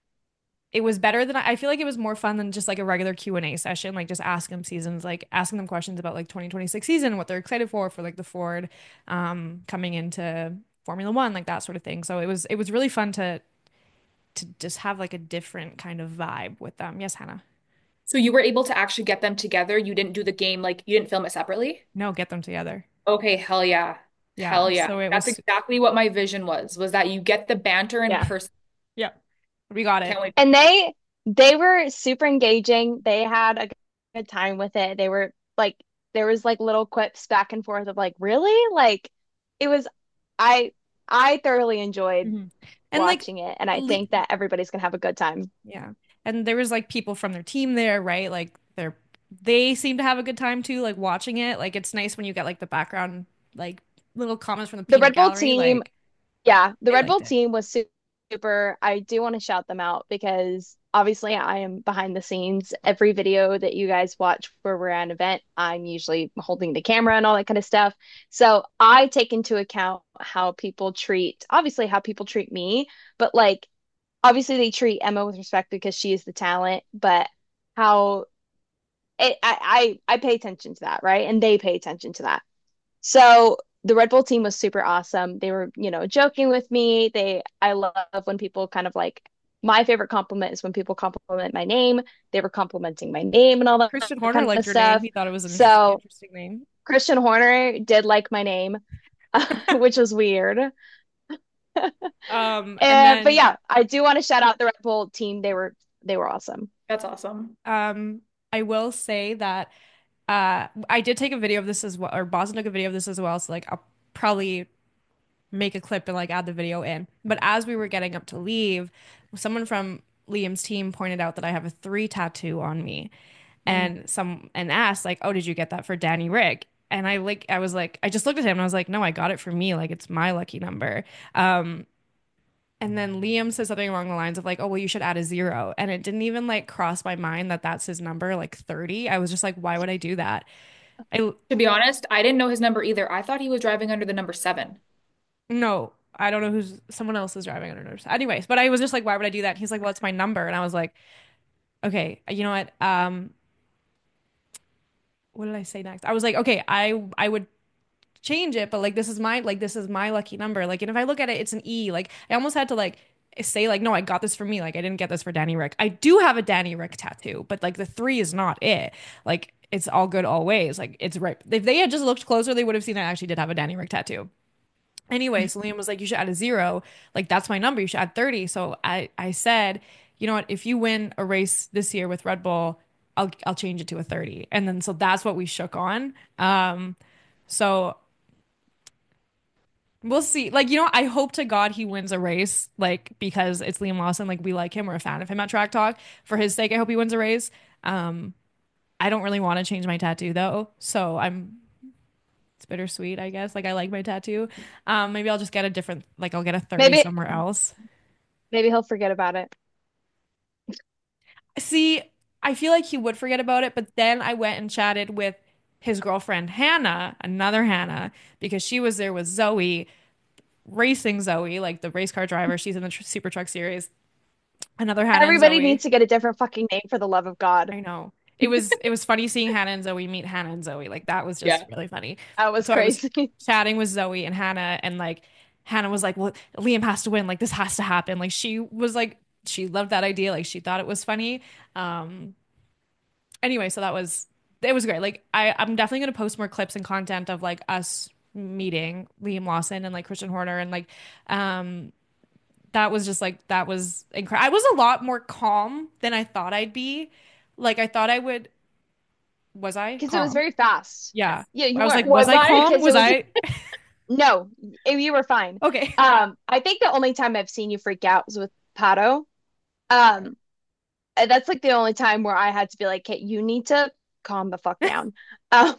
it was better than I feel like it was more fun than just like a regular Q and A session, like just asking them seasons, like asking them questions about like twenty twenty-six season and what they're excited for for like the Ford um coming into Formula One, like that sort of thing. So it was it was really fun to to just have like a different kind of vibe with them. Yes, Hannah. So you were able to actually get them together. You didn't do the game like you didn't film it separately? No, get them together. Okay, hell yeah. Yeah. Hell yeah. So it That's was exactly what my vision was, was that you get the banter in yeah. person. yeah, we got it. Can't wait. And they they were super engaging. They had a good time with it. They were like there was like little quips back and forth of like, really? Like it was I I thoroughly enjoyed Mhm. And like watching it and I le think that everybody's gonna have a good time. yeah. And there was like people from their team there, right? Like they're they seem to have a good time too, like watching it. Like it's nice when you get like the background, like little comments from the The peanut Red Bull gallery. team, Like yeah, the they Red liked Bull it. team was super super. I do want to shout them out because obviously I am behind the scenes. Every video that you guys watch where we're at an event, I'm usually holding the camera and all that kind of stuff. So I take into account how people treat, obviously how people treat me, but like obviously they treat Emma with respect because she is the talent, but how it, I, I I pay attention to that, right? And they pay attention to that. So the Red Bull team was super awesome. They were, you know, joking with me. They, I love when people kind of like, my favorite compliment is when people compliment my name. They were complimenting my name and all that Christian Horner kind of liked your name. stuff. He thought it was an inter So interesting name. Christian Horner did like my name, which was weird. Um, and And but then yeah, I do want to shout out the Red Bull team. They were they were awesome. That's awesome. um, I will say that uh, I did take a video of this as well, or Boston took a video of this as well. So like, I'll probably make a clip and like add the video in. But as we were getting up to leave, someone from Liam's team pointed out that I have a three tattoo on me, Mm. and some and asked like, "Oh, did you get that for Danny Rick?" And I like I was like, I just looked at him and I was like, "No, I got it for me. Like it's my lucky number." Um, and then Liam said something along the lines of like, "Oh, well, you should add a zero." And it didn't even like cross my mind that that's his number, like thirty. I was just like, "Why would I do that?" I To be honest, I didn't know his number either. I thought he was driving under the number seven. No, I don't know who's someone else is driving under nurse. Anyways, but I was just like, why would I do that? And he's like, well, it's my number. And I was like, okay, you know what? Um, what did I say next? I was like, okay, I I would change it, but like this is my like this is my lucky number. Like, and if I look at it, it's an E. Like I almost had to like say like, no, I got this for me. Like I didn't get this for Danny Rick. I do have a Danny Rick tattoo, but like the three is not it. Like it's all good always. Like it's right. If they had just looked closer, they would have seen I actually did have a Danny Rick tattoo. Anyway, so Liam was like, you should add a zero. Like, that's my number. You should add thirty. So I, I said, you know what? If you win a race this year with Red Bull, I'll, I'll change it to a thirty. And then, so that's what we shook on. Um, so we'll see. Like, you know, I hope to God he wins a race, like, because it's Liam Lawson. Like, we like him. We're a fan of him at Track Talk. For his sake, I hope he wins a race. Um, I don't really want to change my tattoo though. So I'm it's bittersweet, I guess. Like I like my tattoo. Um, maybe I'll just get a different, like I'll get a thirty Maybe somewhere else. maybe he'll forget about it. See, I feel like he would forget about it, but then I went and chatted with his girlfriend Hannah, another Hannah, because she was there with Zoe, racing Zoe, like the race car driver. She's in the tr Super Truck series. Another Hannah and Everybody needs Zoe. to get a different fucking name for the love of God. I know. It was it was funny seeing Hannah and Zoe meet Hannah and Zoe. Like that was just Yeah. really funny. That was So I was crazy. chatting with Zoe and Hannah and like Hannah was like, "Well, Liam has to win. Like this has to happen." Like she was like she loved that idea. Like she thought it was funny. Um anyway, so that was it was great. Like I I'm definitely going to post more clips and content of like us meeting Liam Lawson and like Christian Horner and like um that was just like that was incredible. I was a lot more calm than I thought I'd be. Like I thought I would was I Because it was calm? very fast. Yeah. Yeah, you I was were. like, was Was I I? calm? Because it Was was I no, you were fine. okay? Um, I think the only time I've seen you freak out was with Pato. Um, and that's like the only time where I had to be like, "Okay, you need to calm the fuck down." Um,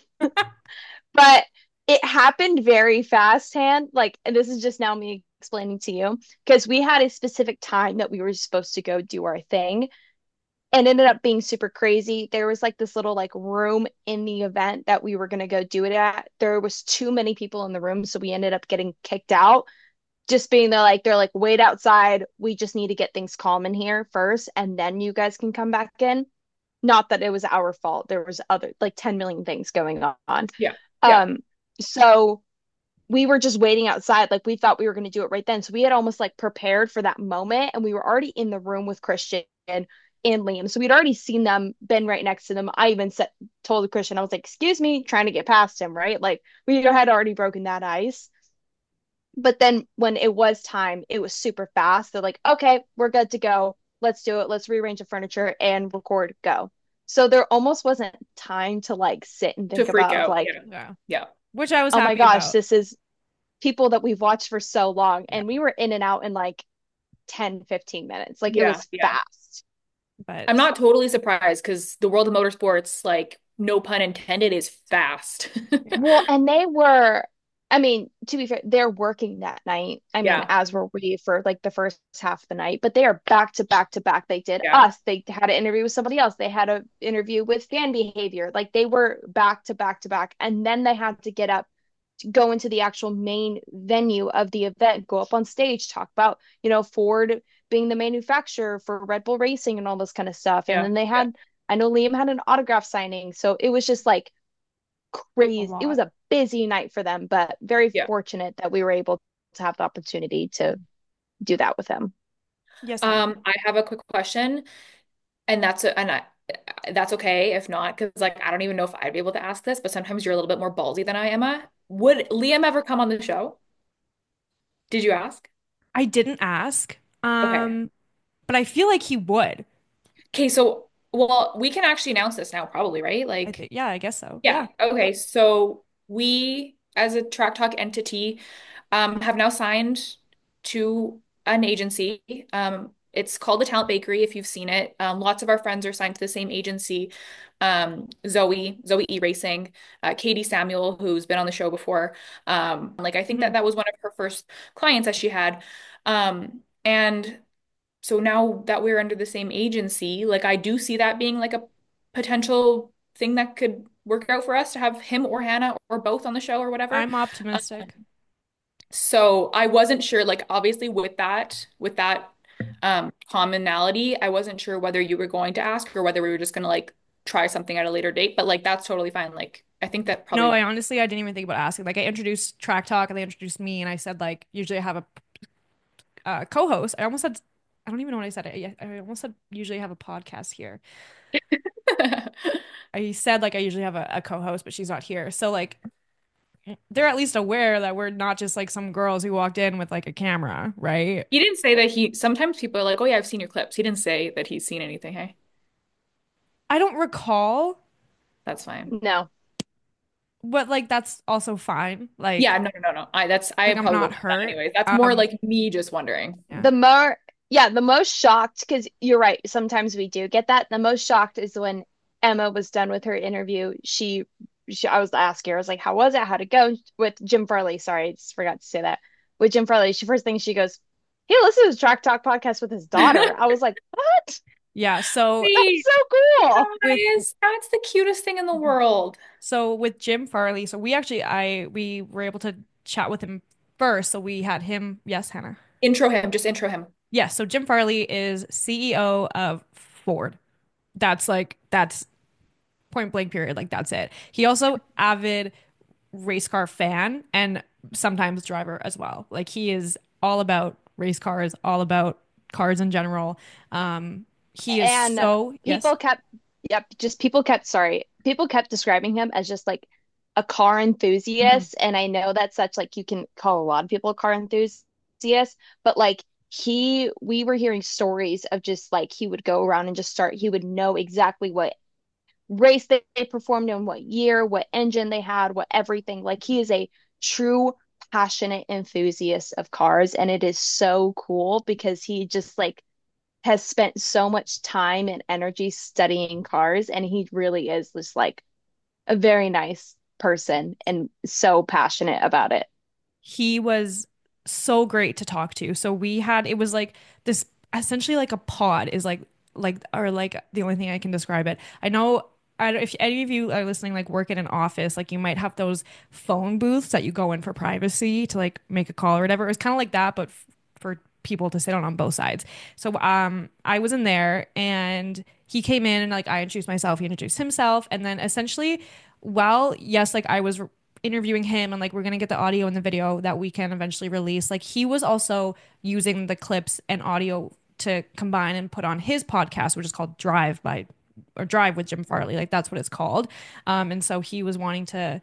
but it happened very fast, hand. Like, and this is just now me explaining to you because we had a specific time that we were supposed to go do our thing, and ended up being super crazy. There was like this little like room in the event that we were going to go do it at. There was too many people in the room, so we ended up getting kicked out. Just being there like they're like wait outside. We just need to get things calm in here first and then you guys can come back in. Not that it was our fault. There was other like ten million things going on. Yeah. Yeah. Um so we were just waiting outside like we thought we were going to do it right then. So we had almost like prepared for that moment and we were already in the room with Christian and Liam. So we'd already seen them, been right next to them. I even said, told Christian, I was like, excuse me, trying to get past him, right? Like we had already broken that ice. But then when it was time, it was super fast. They're like, okay, we're good to go. Let's do it. Let's rearrange the furniture and record, go. So there almost wasn't time to like sit and To think freak about of out. like, Yeah. Yeah. Yeah. Which I was oh my happy gosh, about. this is people that we've watched for so long. Yeah. And we were in and out in like ten, fifteen minutes. Like it Yeah. was Yeah. fast. I'm But not totally surprised because the world of motorsports, like, no pun intended, is fast. yeah. Well, and they were I mean, to be fair, they're working that night. I mean, Yeah. as were we for like the first half of the night, but they are back to back to back. They did Yeah. us. They had an interview with somebody else. They had an interview with fan behavior. Like they were back to back to back. And then they had to get up to go into the actual main venue of the event, go up on stage, talk about, you know, Ford being the manufacturer for Red Bull Racing and all this kind of stuff. And Yeah. then they Yeah. had, I know Liam had an autograph signing. So it was just like, A crazy. It was lot. a busy night for them, but very Yeah. fortunate that we were able to have the opportunity to do that with them. Yes, Hannah. Um, I have a quick question, and that's a, and I, that's okay if not, because like I don't even know if I'd be able to ask this, but sometimes you're a little bit more ballsy than I am. Emma. Would Liam ever come on the show? Did you ask? I didn't ask, Okay. um, but I feel like he would. Okay, so well, we can actually announce this now, probably, right? I Like, think, yeah, I guess so. yeah. Yeah. Okay, so we, as a Track Talk entity, um, have now signed to an agency. Um, it's called the Talent Bakery, if you've seen it. Um, lots of our friends are signed to the same agency. Um, Zoe, Zoe E Racing, uh, Katie Samuel, who's been on the show before. Um, like I think that Mhm. that was one of her first clients that she had. Um, and so now that we're under the same agency, like I do see that being like a potential thing that could work out for us to have him or Hannah or both on the show or whatever. I'm optimistic. So I wasn't sure, like obviously with that, with that um commonality, I wasn't sure whether you were going to ask or whether we were just gonna like try something at a later date. But like that's totally fine. Like I think that No, probably I honestly I didn't even think about asking. Like I introduced Track Talk and they introduced me and I said like usually I have a uh, co-host. I almost said I don't even know what I said. I, I almost said usually I have a podcast here. I said like I usually have a, a co-host, but she's not here. So like they're at least aware that we're not just like some girls who walked in with like a camera, right? he didn't say that he sometimes people are like, oh yeah, I've seen your clips. He didn't say that he's seen anything, hey? I don't recall, That's fine. No, but like that's also fine. Yeah, Like no, no, no, no. I that's I like I'm probably not wouldn't have done hurt. anyways. That's more Um like me just wondering. yeah. the more, yeah, the most shocked, because you're right, sometimes we do get that. The most shocked is when Emma was done with her interview. She, she I was asking her, I was like, how was it? How'd it go with Jim Farley? Sorry, I just forgot to say that. With Jim Farley, she first thing she goes, he listens to his Track Talk podcast with his daughter. I was like, what? Yeah, so That's Wait, so cool. with guys, that's the cutest thing in the world. so with Jim Farley, so we actually I we were able to chat with him first. So we had him, yes, Hannah. Intro him, just intro him. Yes, so Jim Farley is C E O of Ford. That's like that's point blank period, like that's it. He also avid race car fan and sometimes driver as well. Like he is all about race cars, all about cars in general. Um, he is And so, yes. people kept, yep, just people kept, sorry, people kept describing him as just like a car Mhm. enthusiast. And I know that's such like you can call a lot of people a car enthusiast, but like he, we were hearing stories of just like he would go around and just start, he would know exactly what race they, they performed in, what year, what engine they had, what everything. Like he is a true passionate enthusiast of cars. And it is so cool because he just like has spent so much time and energy studying cars, and he really is just like a very nice person and so passionate about it. He was so great to talk to. So we had it was like this essentially like a pod is like like or like the only thing I can describe it. I know I don't, if any of you are listening like work in an office, like you might have those phone booths that you go in for privacy to like make a call or whatever. It was kind of like that, but f for people to sit on on both sides. So um I was in there and he came in and like I introduced myself, he introduced himself, and then essentially, well, yes, like I was interviewing him and like we're gonna get the audio and the video that we can eventually release. Like he was also using the clips and audio to combine and put on his podcast, which is called Drive by or Drive with Jim Farley. Like that's what it's called. Um, and so he was wanting to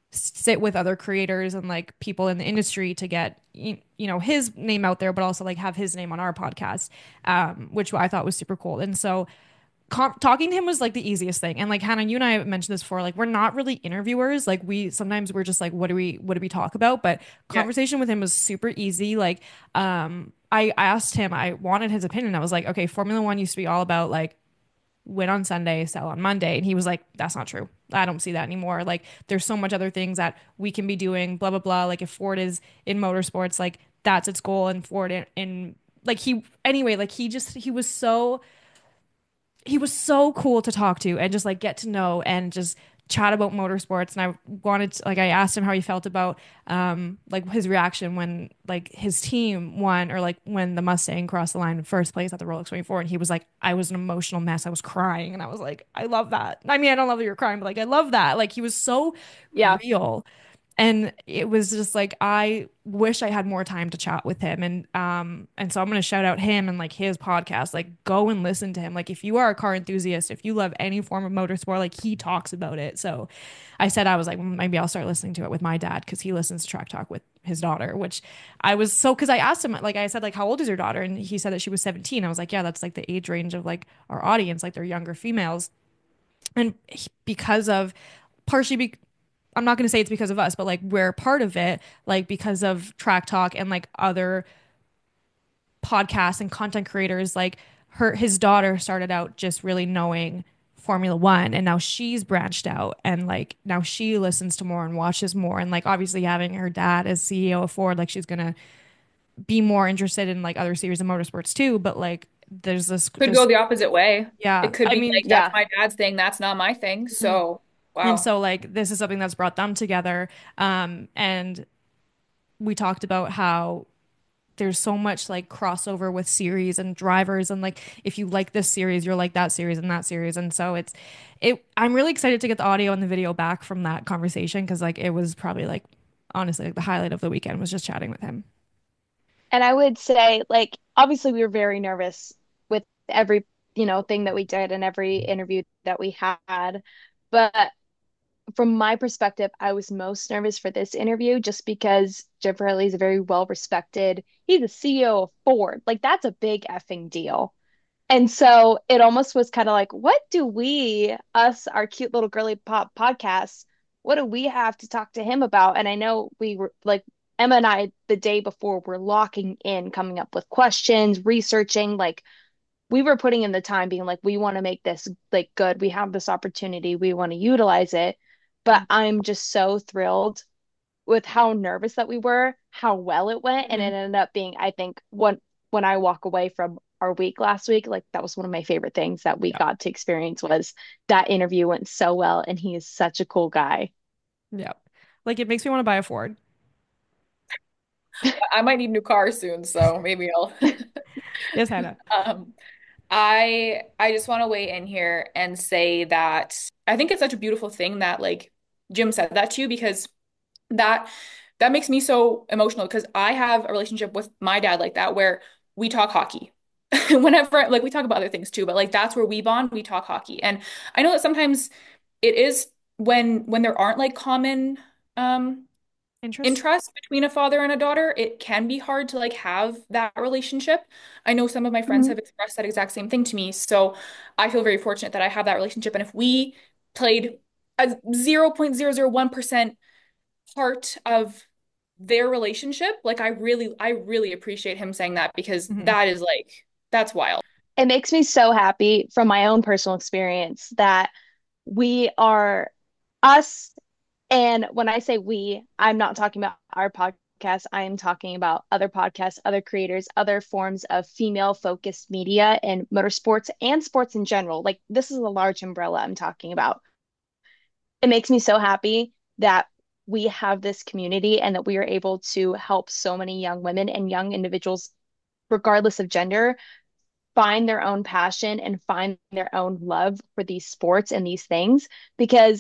sit with other creators and like people in the industry to get you, you know his name out there, but also like have his name on our podcast, um, which I thought was super cool. And so com talking to him was like the easiest thing. And like Hannah, you and I have mentioned this before, like we're not really interviewers. Like we sometimes we're just like, what do we what do we talk about? But Yeah. conversation with him was super easy. Like um I, I asked him, I wanted his opinion. I was like, okay, Formula One used to be all about like win on Sunday, sell on Monday. And he was like, that's not true. I don't see that anymore. Like there's so much other things that we can be doing, blah, blah, blah. Like if Ford is in motorsports, like that's its goal. And Ford in, in like he, anyway, like he just, he was so, he was so cool to talk to and just like get to know and just chat about motorsports. And I wanted to, like I asked him how he felt about um like his reaction when like his team won, or like when the Mustang crossed the line in first place at the Rolex twenty-four, and he was like, I was an emotional mess, I was crying. And I was like, I love that. I mean, I don't love that you're crying, but like I love that. Like he was so Yeah. real. And it was just like I wish I had more time to chat with him. And um and so I'm gonna shout out him and like his podcast. Like go and listen to him. Like if you are a car enthusiast, if you love any form of motorsport, like he talks about it. So I said I was like, "Mm, maybe I'll start listening to it with my dad because he listens to Track Talk with his daughter," which I was so because I asked him, like I said, like, how old is your daughter? And he said that she was seventeen. I was like, yeah, that's like the age range of like our audience, like they're younger females. And he- because of partially be I'm not going to say it's because of us, but like we're part of it, like because of Track Talk and like other podcasts and content creators. Like her, his daughter started out just really knowing Formula One, and now she's branched out and like now she listens to more and watches more. And like obviously having her dad as C E O of Ford, like she's gonna be more interested in like other series of motorsports too. But like there's this Could go just the opposite way. yeah, It could I be mean, like, that's Yeah. my dad's thing, that's not my thing. mhm. So, And wow. so like this is something that's brought them together. Um, and we talked about how there's so much like crossover with series and drivers, and like if you like this series you're like that series and that series. And so it's it I'm really excited to get the audio and the video back from that conversation because like it was probably like honestly like the highlight of the weekend was just chatting with him. And I would say, like, obviously we were very nervous with every, you know, thing that we did and every interview that we had. But from my perspective, I was most nervous for this interview just because Jim Farley is a very well respected. He's the C E O of Ford. Like that's a big effing deal. And so it almost was kind of like, what do we, us, our cute little girly pop podcasts, what do we have to talk to him about? And I know we were like Emma and I the day before were locking in, coming up with questions, researching, like we were putting in the time being like, we want to make this like good. We have this opportunity. We want to utilize it. But I'm just so thrilled with how nervous that we were, how well it went. And it Mhm. ended up being, I think, when when I walk away from our week last week, like that was one of my favorite things that we Yeah. got to experience was that interview went so well. And he is such a cool guy. Yeah. Like it makes me want to buy a Ford. I might need new cars soon, so maybe I'll Yes, Hannah. um I I just want to weigh in here and say that I think it's such a beautiful thing that like Jim said that to you, because that that makes me so emotional because I have a relationship with my dad like that where we talk hockey. Whenever like we talk about other things too, but like that's where we bond, we talk hockey. And I know that sometimes it is when when there aren't like common um Interest? interest between a father and a daughter, it can be hard to like have that relationship. I know some of my friends Mhm. have expressed that exact same thing to me. So I feel very fortunate that I have that relationship. And if we played a zero point zero zero one percent part of their relationship, like I really, I really appreciate him saying that because Hmm. that is like, that's wild. It makes me so happy from my own personal experience that we are us. And when I say we, I'm not talking about our podcast. I am talking about other podcasts, other creators, other forms of female focused media and motorsports and sports in general. Like this is a large umbrella I'm talking about. It makes me so happy that we have this community and that we are able to help so many young women and young individuals, regardless of gender, find their own passion and find their own love for these sports and these things. Because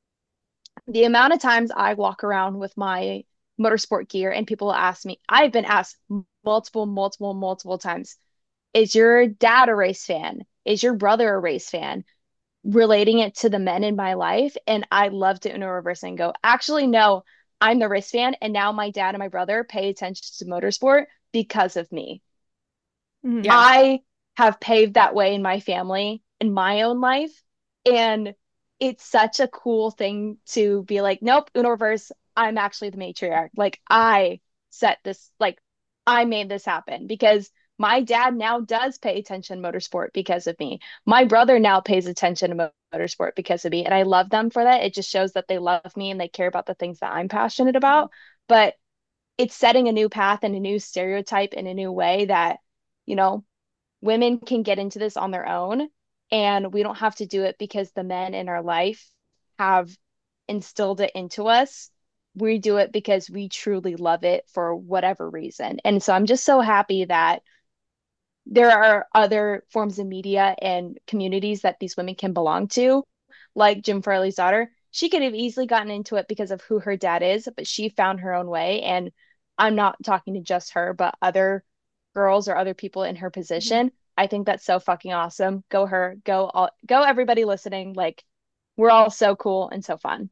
the amount of times I walk around with my motorsport gear and people ask me, I've been asked multiple, multiple, multiple times, is your dad a race fan? Is your brother a race fan? Relating it to the men in my life. And I love to uno reverse and go, actually, no, I'm the race fan. And now my dad and my brother pay attention to motorsport because of me. Hmm. Yeah. I have paved that way in my family, in my own life. And it's such a cool thing to be like, nope, Uno Reverse, I'm actually the matriarch. Like I set this, like I made this happen because My dad now does pay attention to motorsport because of me. My brother now pays attention to mo- motorsport because of me. And I love them for that. It just shows that they love me and they care about the things that I'm passionate about. But it's setting a new path and a new stereotype in a new way that, you know, women can get into this on their own. And we don't have to do it because the men in our life have instilled it into us. We do it because we truly love it for whatever reason. And so I'm just so happy that there are other forms of media and communities that these women can belong to, like Jim Farley's daughter. She could have easily gotten into it because of who her dad is, but she found her own way. And I'm not talking to just her, but other girls or other people in her Mhm. position. I think that's so fucking awesome. Go her, go all, go everybody listening. Like, we're all so cool and so fun.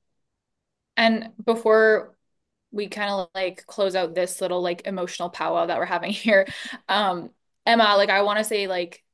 And before we kind of like close out this little like emotional powwow that we're having here, um, Emma, like I want to say like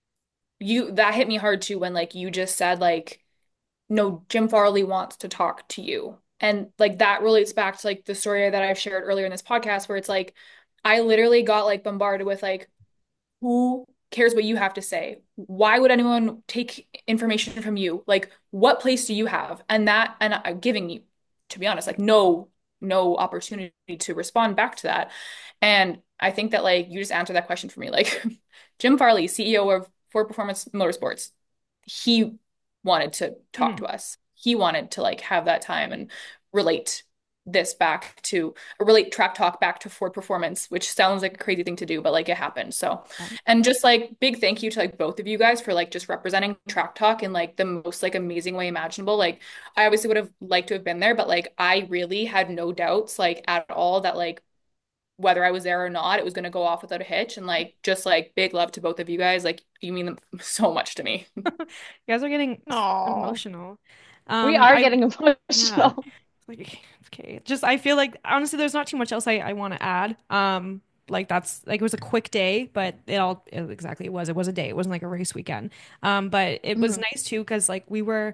you that hit me hard too when like you just said like no, Jim Farley wants to talk to you. And like that relates back to like the story that I've shared earlier in this podcast where it's like I literally got like bombarded with like who cares what you have to say? Why would anyone take information from you? Like, what place do you have? And that, and I'm giving you, to be honest, like no, no opportunity to respond back to that. And I think that like you just answered that question for me. Like Jim Farley, C E O of Ford Performance Motorsports, he wanted to talk Mhm. to us. He wanted to like have that time and relate this back to relate track talk back to Ford Performance, which sounds like a crazy thing to do, but like it happened. So, Yeah. and just like big thank you to like both of you guys for like just representing track talk in like the most like amazing way imaginable. Like I obviously would have liked to have been there, but like I really had no doubts like at all that like whether I was there or not, it was going to go off without a hitch. And like just like big love to both of you guys. Like you mean so much to me. You guys are getting s- Oh, emotional. we Um, are I getting yeah, emotional. like okay. Just I feel like honestly, there's not too much else I I want to add. Um, like that's like it was a quick day, but it all it, exactly it was. It was a day. It wasn't like a race weekend. Um, but it was Mhm. nice too because like we were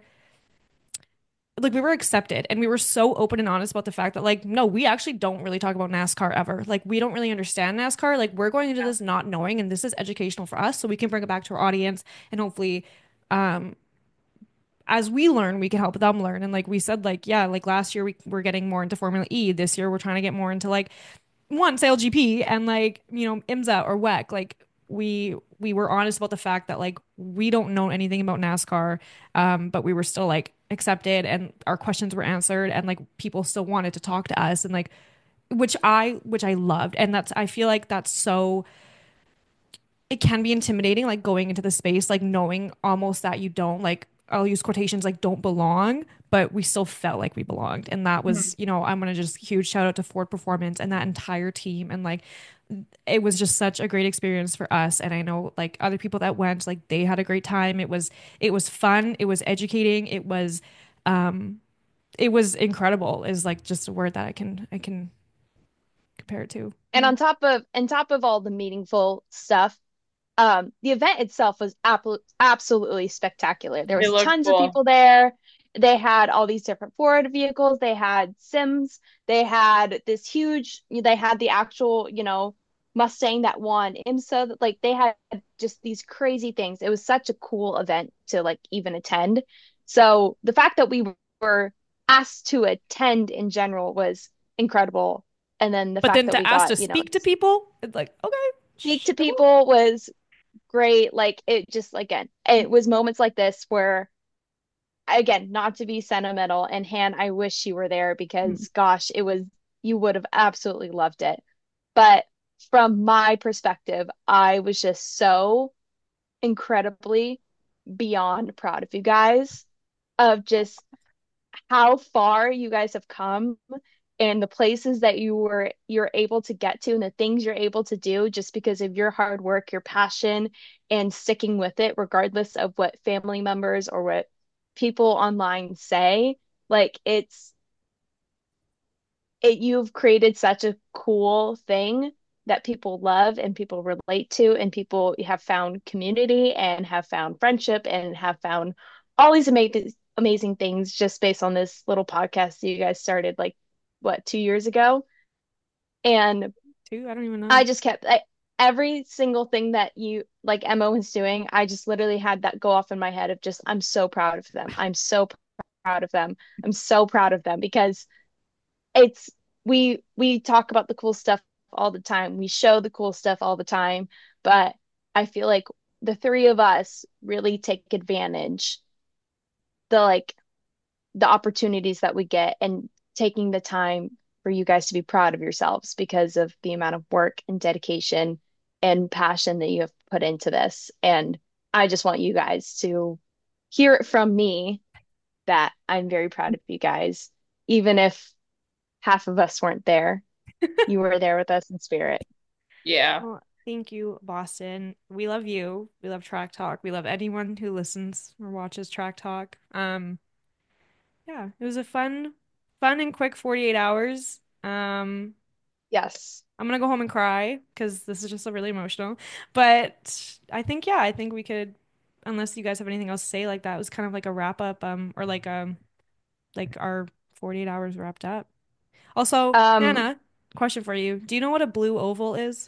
like we were accepted and we were so open and honest about the fact that like no, we actually don't really talk about NASCAR ever. Like we don't really understand NASCAR. Like we're going into this not knowing, and this is educational for us, so we can bring it back to our audience and hopefully um as we learn, we can help them learn. And like we said, like, yeah, like last year we were getting more into Formula E. This year we're trying to get more into like one, Sail G P and like, you know, IMSA or W E C. Like we we were honest about the fact that like we don't know anything about NASCAR. Um, but we were still like accepted and our questions were answered and like people still wanted to talk to us and like which I which I loved. And that's I feel like that's so it can be intimidating, like going into the space, like knowing almost that you don't like, I'll use quotations like don't belong, but we still felt like we belonged. And that was, Mhm. you know, I'm gonna just huge shout out to Ford Performance and that entire team. And like it was just such a great experience for us. And I know like other people that went, like they had a great time. It was it was fun, it was educating, it was um it was incredible is like just a word that I can I can compare it to. And on top of on top of all the meaningful stuff, um, the event itself was ap absolutely spectacular. There It was looked tons of cool. people there. They had all these different Ford vehicles. They had Sims. They had this huge, they had the actual, you know, Mustang that won IMSA. Like they had just these crazy things. It was such a cool event to like even attend. So the fact that we were asked to attend in general was incredible. And then the But fact then that to we ask to got, you know, speak to people, it's like, okay, speak to sure. people was great. Like it just again, it was moments like this where again, not to be sentimental, and Han, I wish you were there Mm. because gosh, it was you would have absolutely loved it. But from my perspective, I was just so incredibly beyond proud of you guys of just how far you guys have come and the places that you were you're able to get to and the things you're able to do just because of your hard work, your passion, and sticking with it regardless of what family members or what people online say. Like it's it you've created such a cool thing that people love and people relate to and people have found community and have found friendship and have found all these amazing amazing things just based on this little podcast that you guys started like what two years ago. And Two? I don't even know. I just kept I, every single thing that you like Emma was doing, I just literally had that go off in my head of just I'm so proud of them. I'm so proud of them. I'm so proud of them because it's we we talk about the cool stuff all the time. We show the cool stuff all the time, but I feel like the three of us really take advantage the like the opportunities that we get and taking the time for you guys to be proud of yourselves because of the amount of work and dedication and passion that you have put into this. And I just want you guys to hear it from me that I'm very proud of you guys, even if half of us weren't there. You were there with us in spirit. Yeah. Well, thank you, Boston. We love you. We love Track Talk. We love anyone who listens or watches Track Talk. Um, yeah, it was a fun, fun and quick forty-eight hours. Um, Yes. I'm gonna go home and cry because this is just so really emotional. But I think, yeah, I think we could, unless you guys have anything else to say, like that was kind of like a wrap up, um, or like um, like our forty-eight hours wrapped up. Also, Um, Hannah, question for you. Do you know what a blue oval is?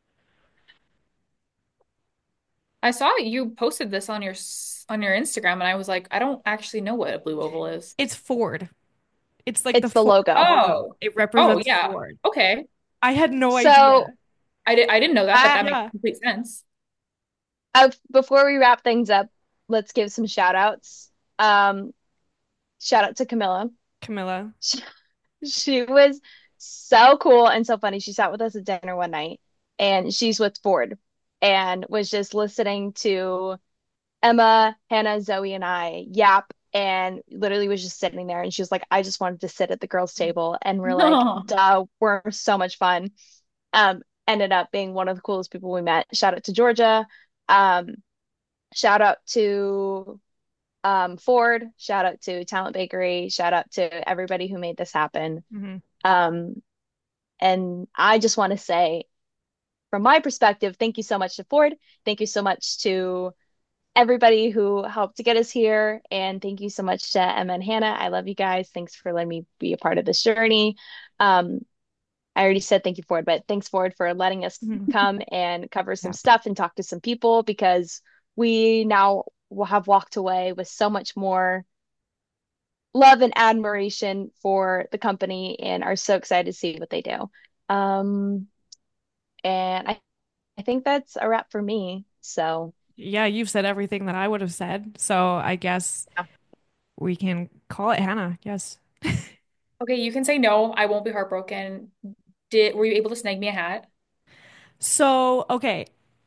I saw that you posted this on your s- on your Instagram, and I was like, I don't actually know what a blue oval is. It's Ford. It's like the it's the Ford logo. logo. Oh. It Oh, represents yeah. Ford. Okay. I had no So idea. I did I didn't know that, but I that makes Yeah, complete sense. uh, before we wrap things up, let's give some shout outs. Um, shout out to Camilla. Camilla. She, she was so cool and so funny. She sat with us at dinner one night and she's with Ford and was just listening to Emma, Hannah, Zoe, and I yap and literally was just sitting there. And she was like, I just wanted to sit at the girls' table. And we're like, No. duh, we're so much fun. Um, ended up being one of the coolest people we met. Shout out to Georgia. Um, shout out to um, Ford. Shout out to Talent Bakery. Shout out to everybody who made this happen. Hmm. Um, and I just want to say, from my perspective, thank you so much to Ford. Thank you so much to everybody who helped to get us here. And thank you so much to Emma and Hannah. I love you guys. Thanks for letting me be a part of this journey. Um, I already said thank you, Ford, but thanks, Ford, for letting us Hmm. come and cover some Yeah. stuff and talk to some people because we now will have walked away with so much more love and admiration for the company and are so excited to see what they do. Um, and I, I think that's a wrap for me. So, Yeah, you've said everything that I would have said. So I guess yeah. we can call it Hannah. Yes. Okay, you can say no. I won't be heartbroken. Did were you able to snag me a hat? So, okay.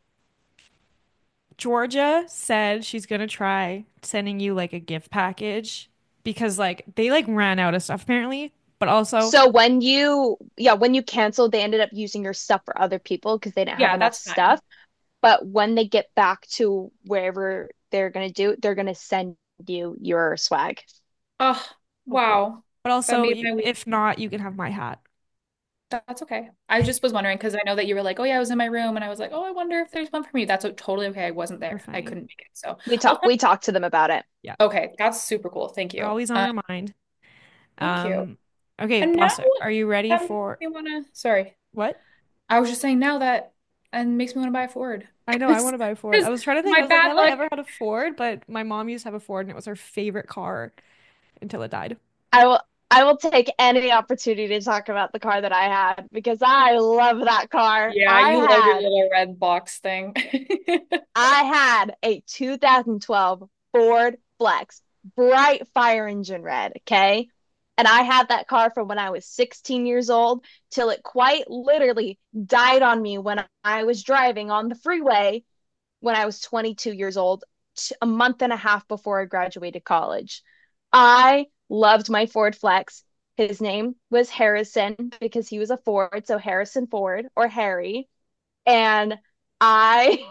Georgia said she's gonna try sending you like a gift package because like they like ran out of stuff apparently, but also So when you, yeah, when you canceled, they ended up using your stuff for other people because they didn't have Yeah, enough that's fine. stuff. But when they get back to wherever they're gonna do, they're gonna send you your swag. Oh, oh cool. wow. But That also made you, my week. if not, you can have my hat. That's okay. I just was wondering because I know that you were like, oh yeah, I was in my room and I was like, oh, I wonder if there's one for me. That's totally okay. I wasn't You're there. I funny. couldn't make it. So We I'll talk, we talked to them about it. Yeah. okay, that's super cool. Thank You're you. always on Uh, our mind. thank you. Um, okay, And now Boston, are you ready that makes for me wanna, sorry. what? I was just saying now that and makes me want to buy a Ford. I know I want Because to buy a Ford. I was trying to think. I my was like, bad have I luck. ever had a Ford? But my mom used to have a Ford, and it was her favorite car until it died. I will I will take any opportunity to talk about the car that I had because I love that car. Yeah, I you love your had little red box thing. I had a two thousand twelve Ford Flex, bright fire engine red, okay? And I had that car from when I was sixteen years old till it quite literally died on me when I was driving on the freeway when I was twenty-two years old, a month and a half before I graduated college. I loved my Ford Flex. His name was Harrison because he was a Ford, so Harrison Ford or Harry. And I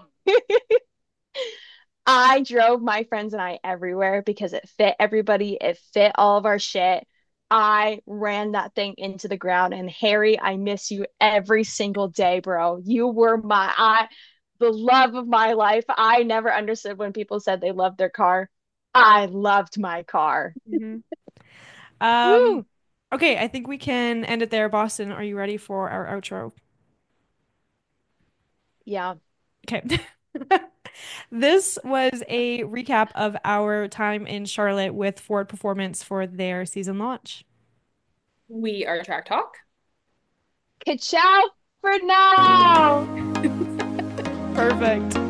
I drove my friends and I everywhere because it fit everybody, it fit all of our shit. I ran that thing into the ground and Harry, I miss you every single day, bro. You were my I the love of my life. I never understood when people said they loved their car. I loved my car. Hmm. Um, Woo! okay, I think we can end it there. Boston, are you ready for our outro? Yeah. Okay. This was a recap of our time in Charlotte with Ford Performance for their season launch. We are Track Talk. Ka-chow for now. Perfect.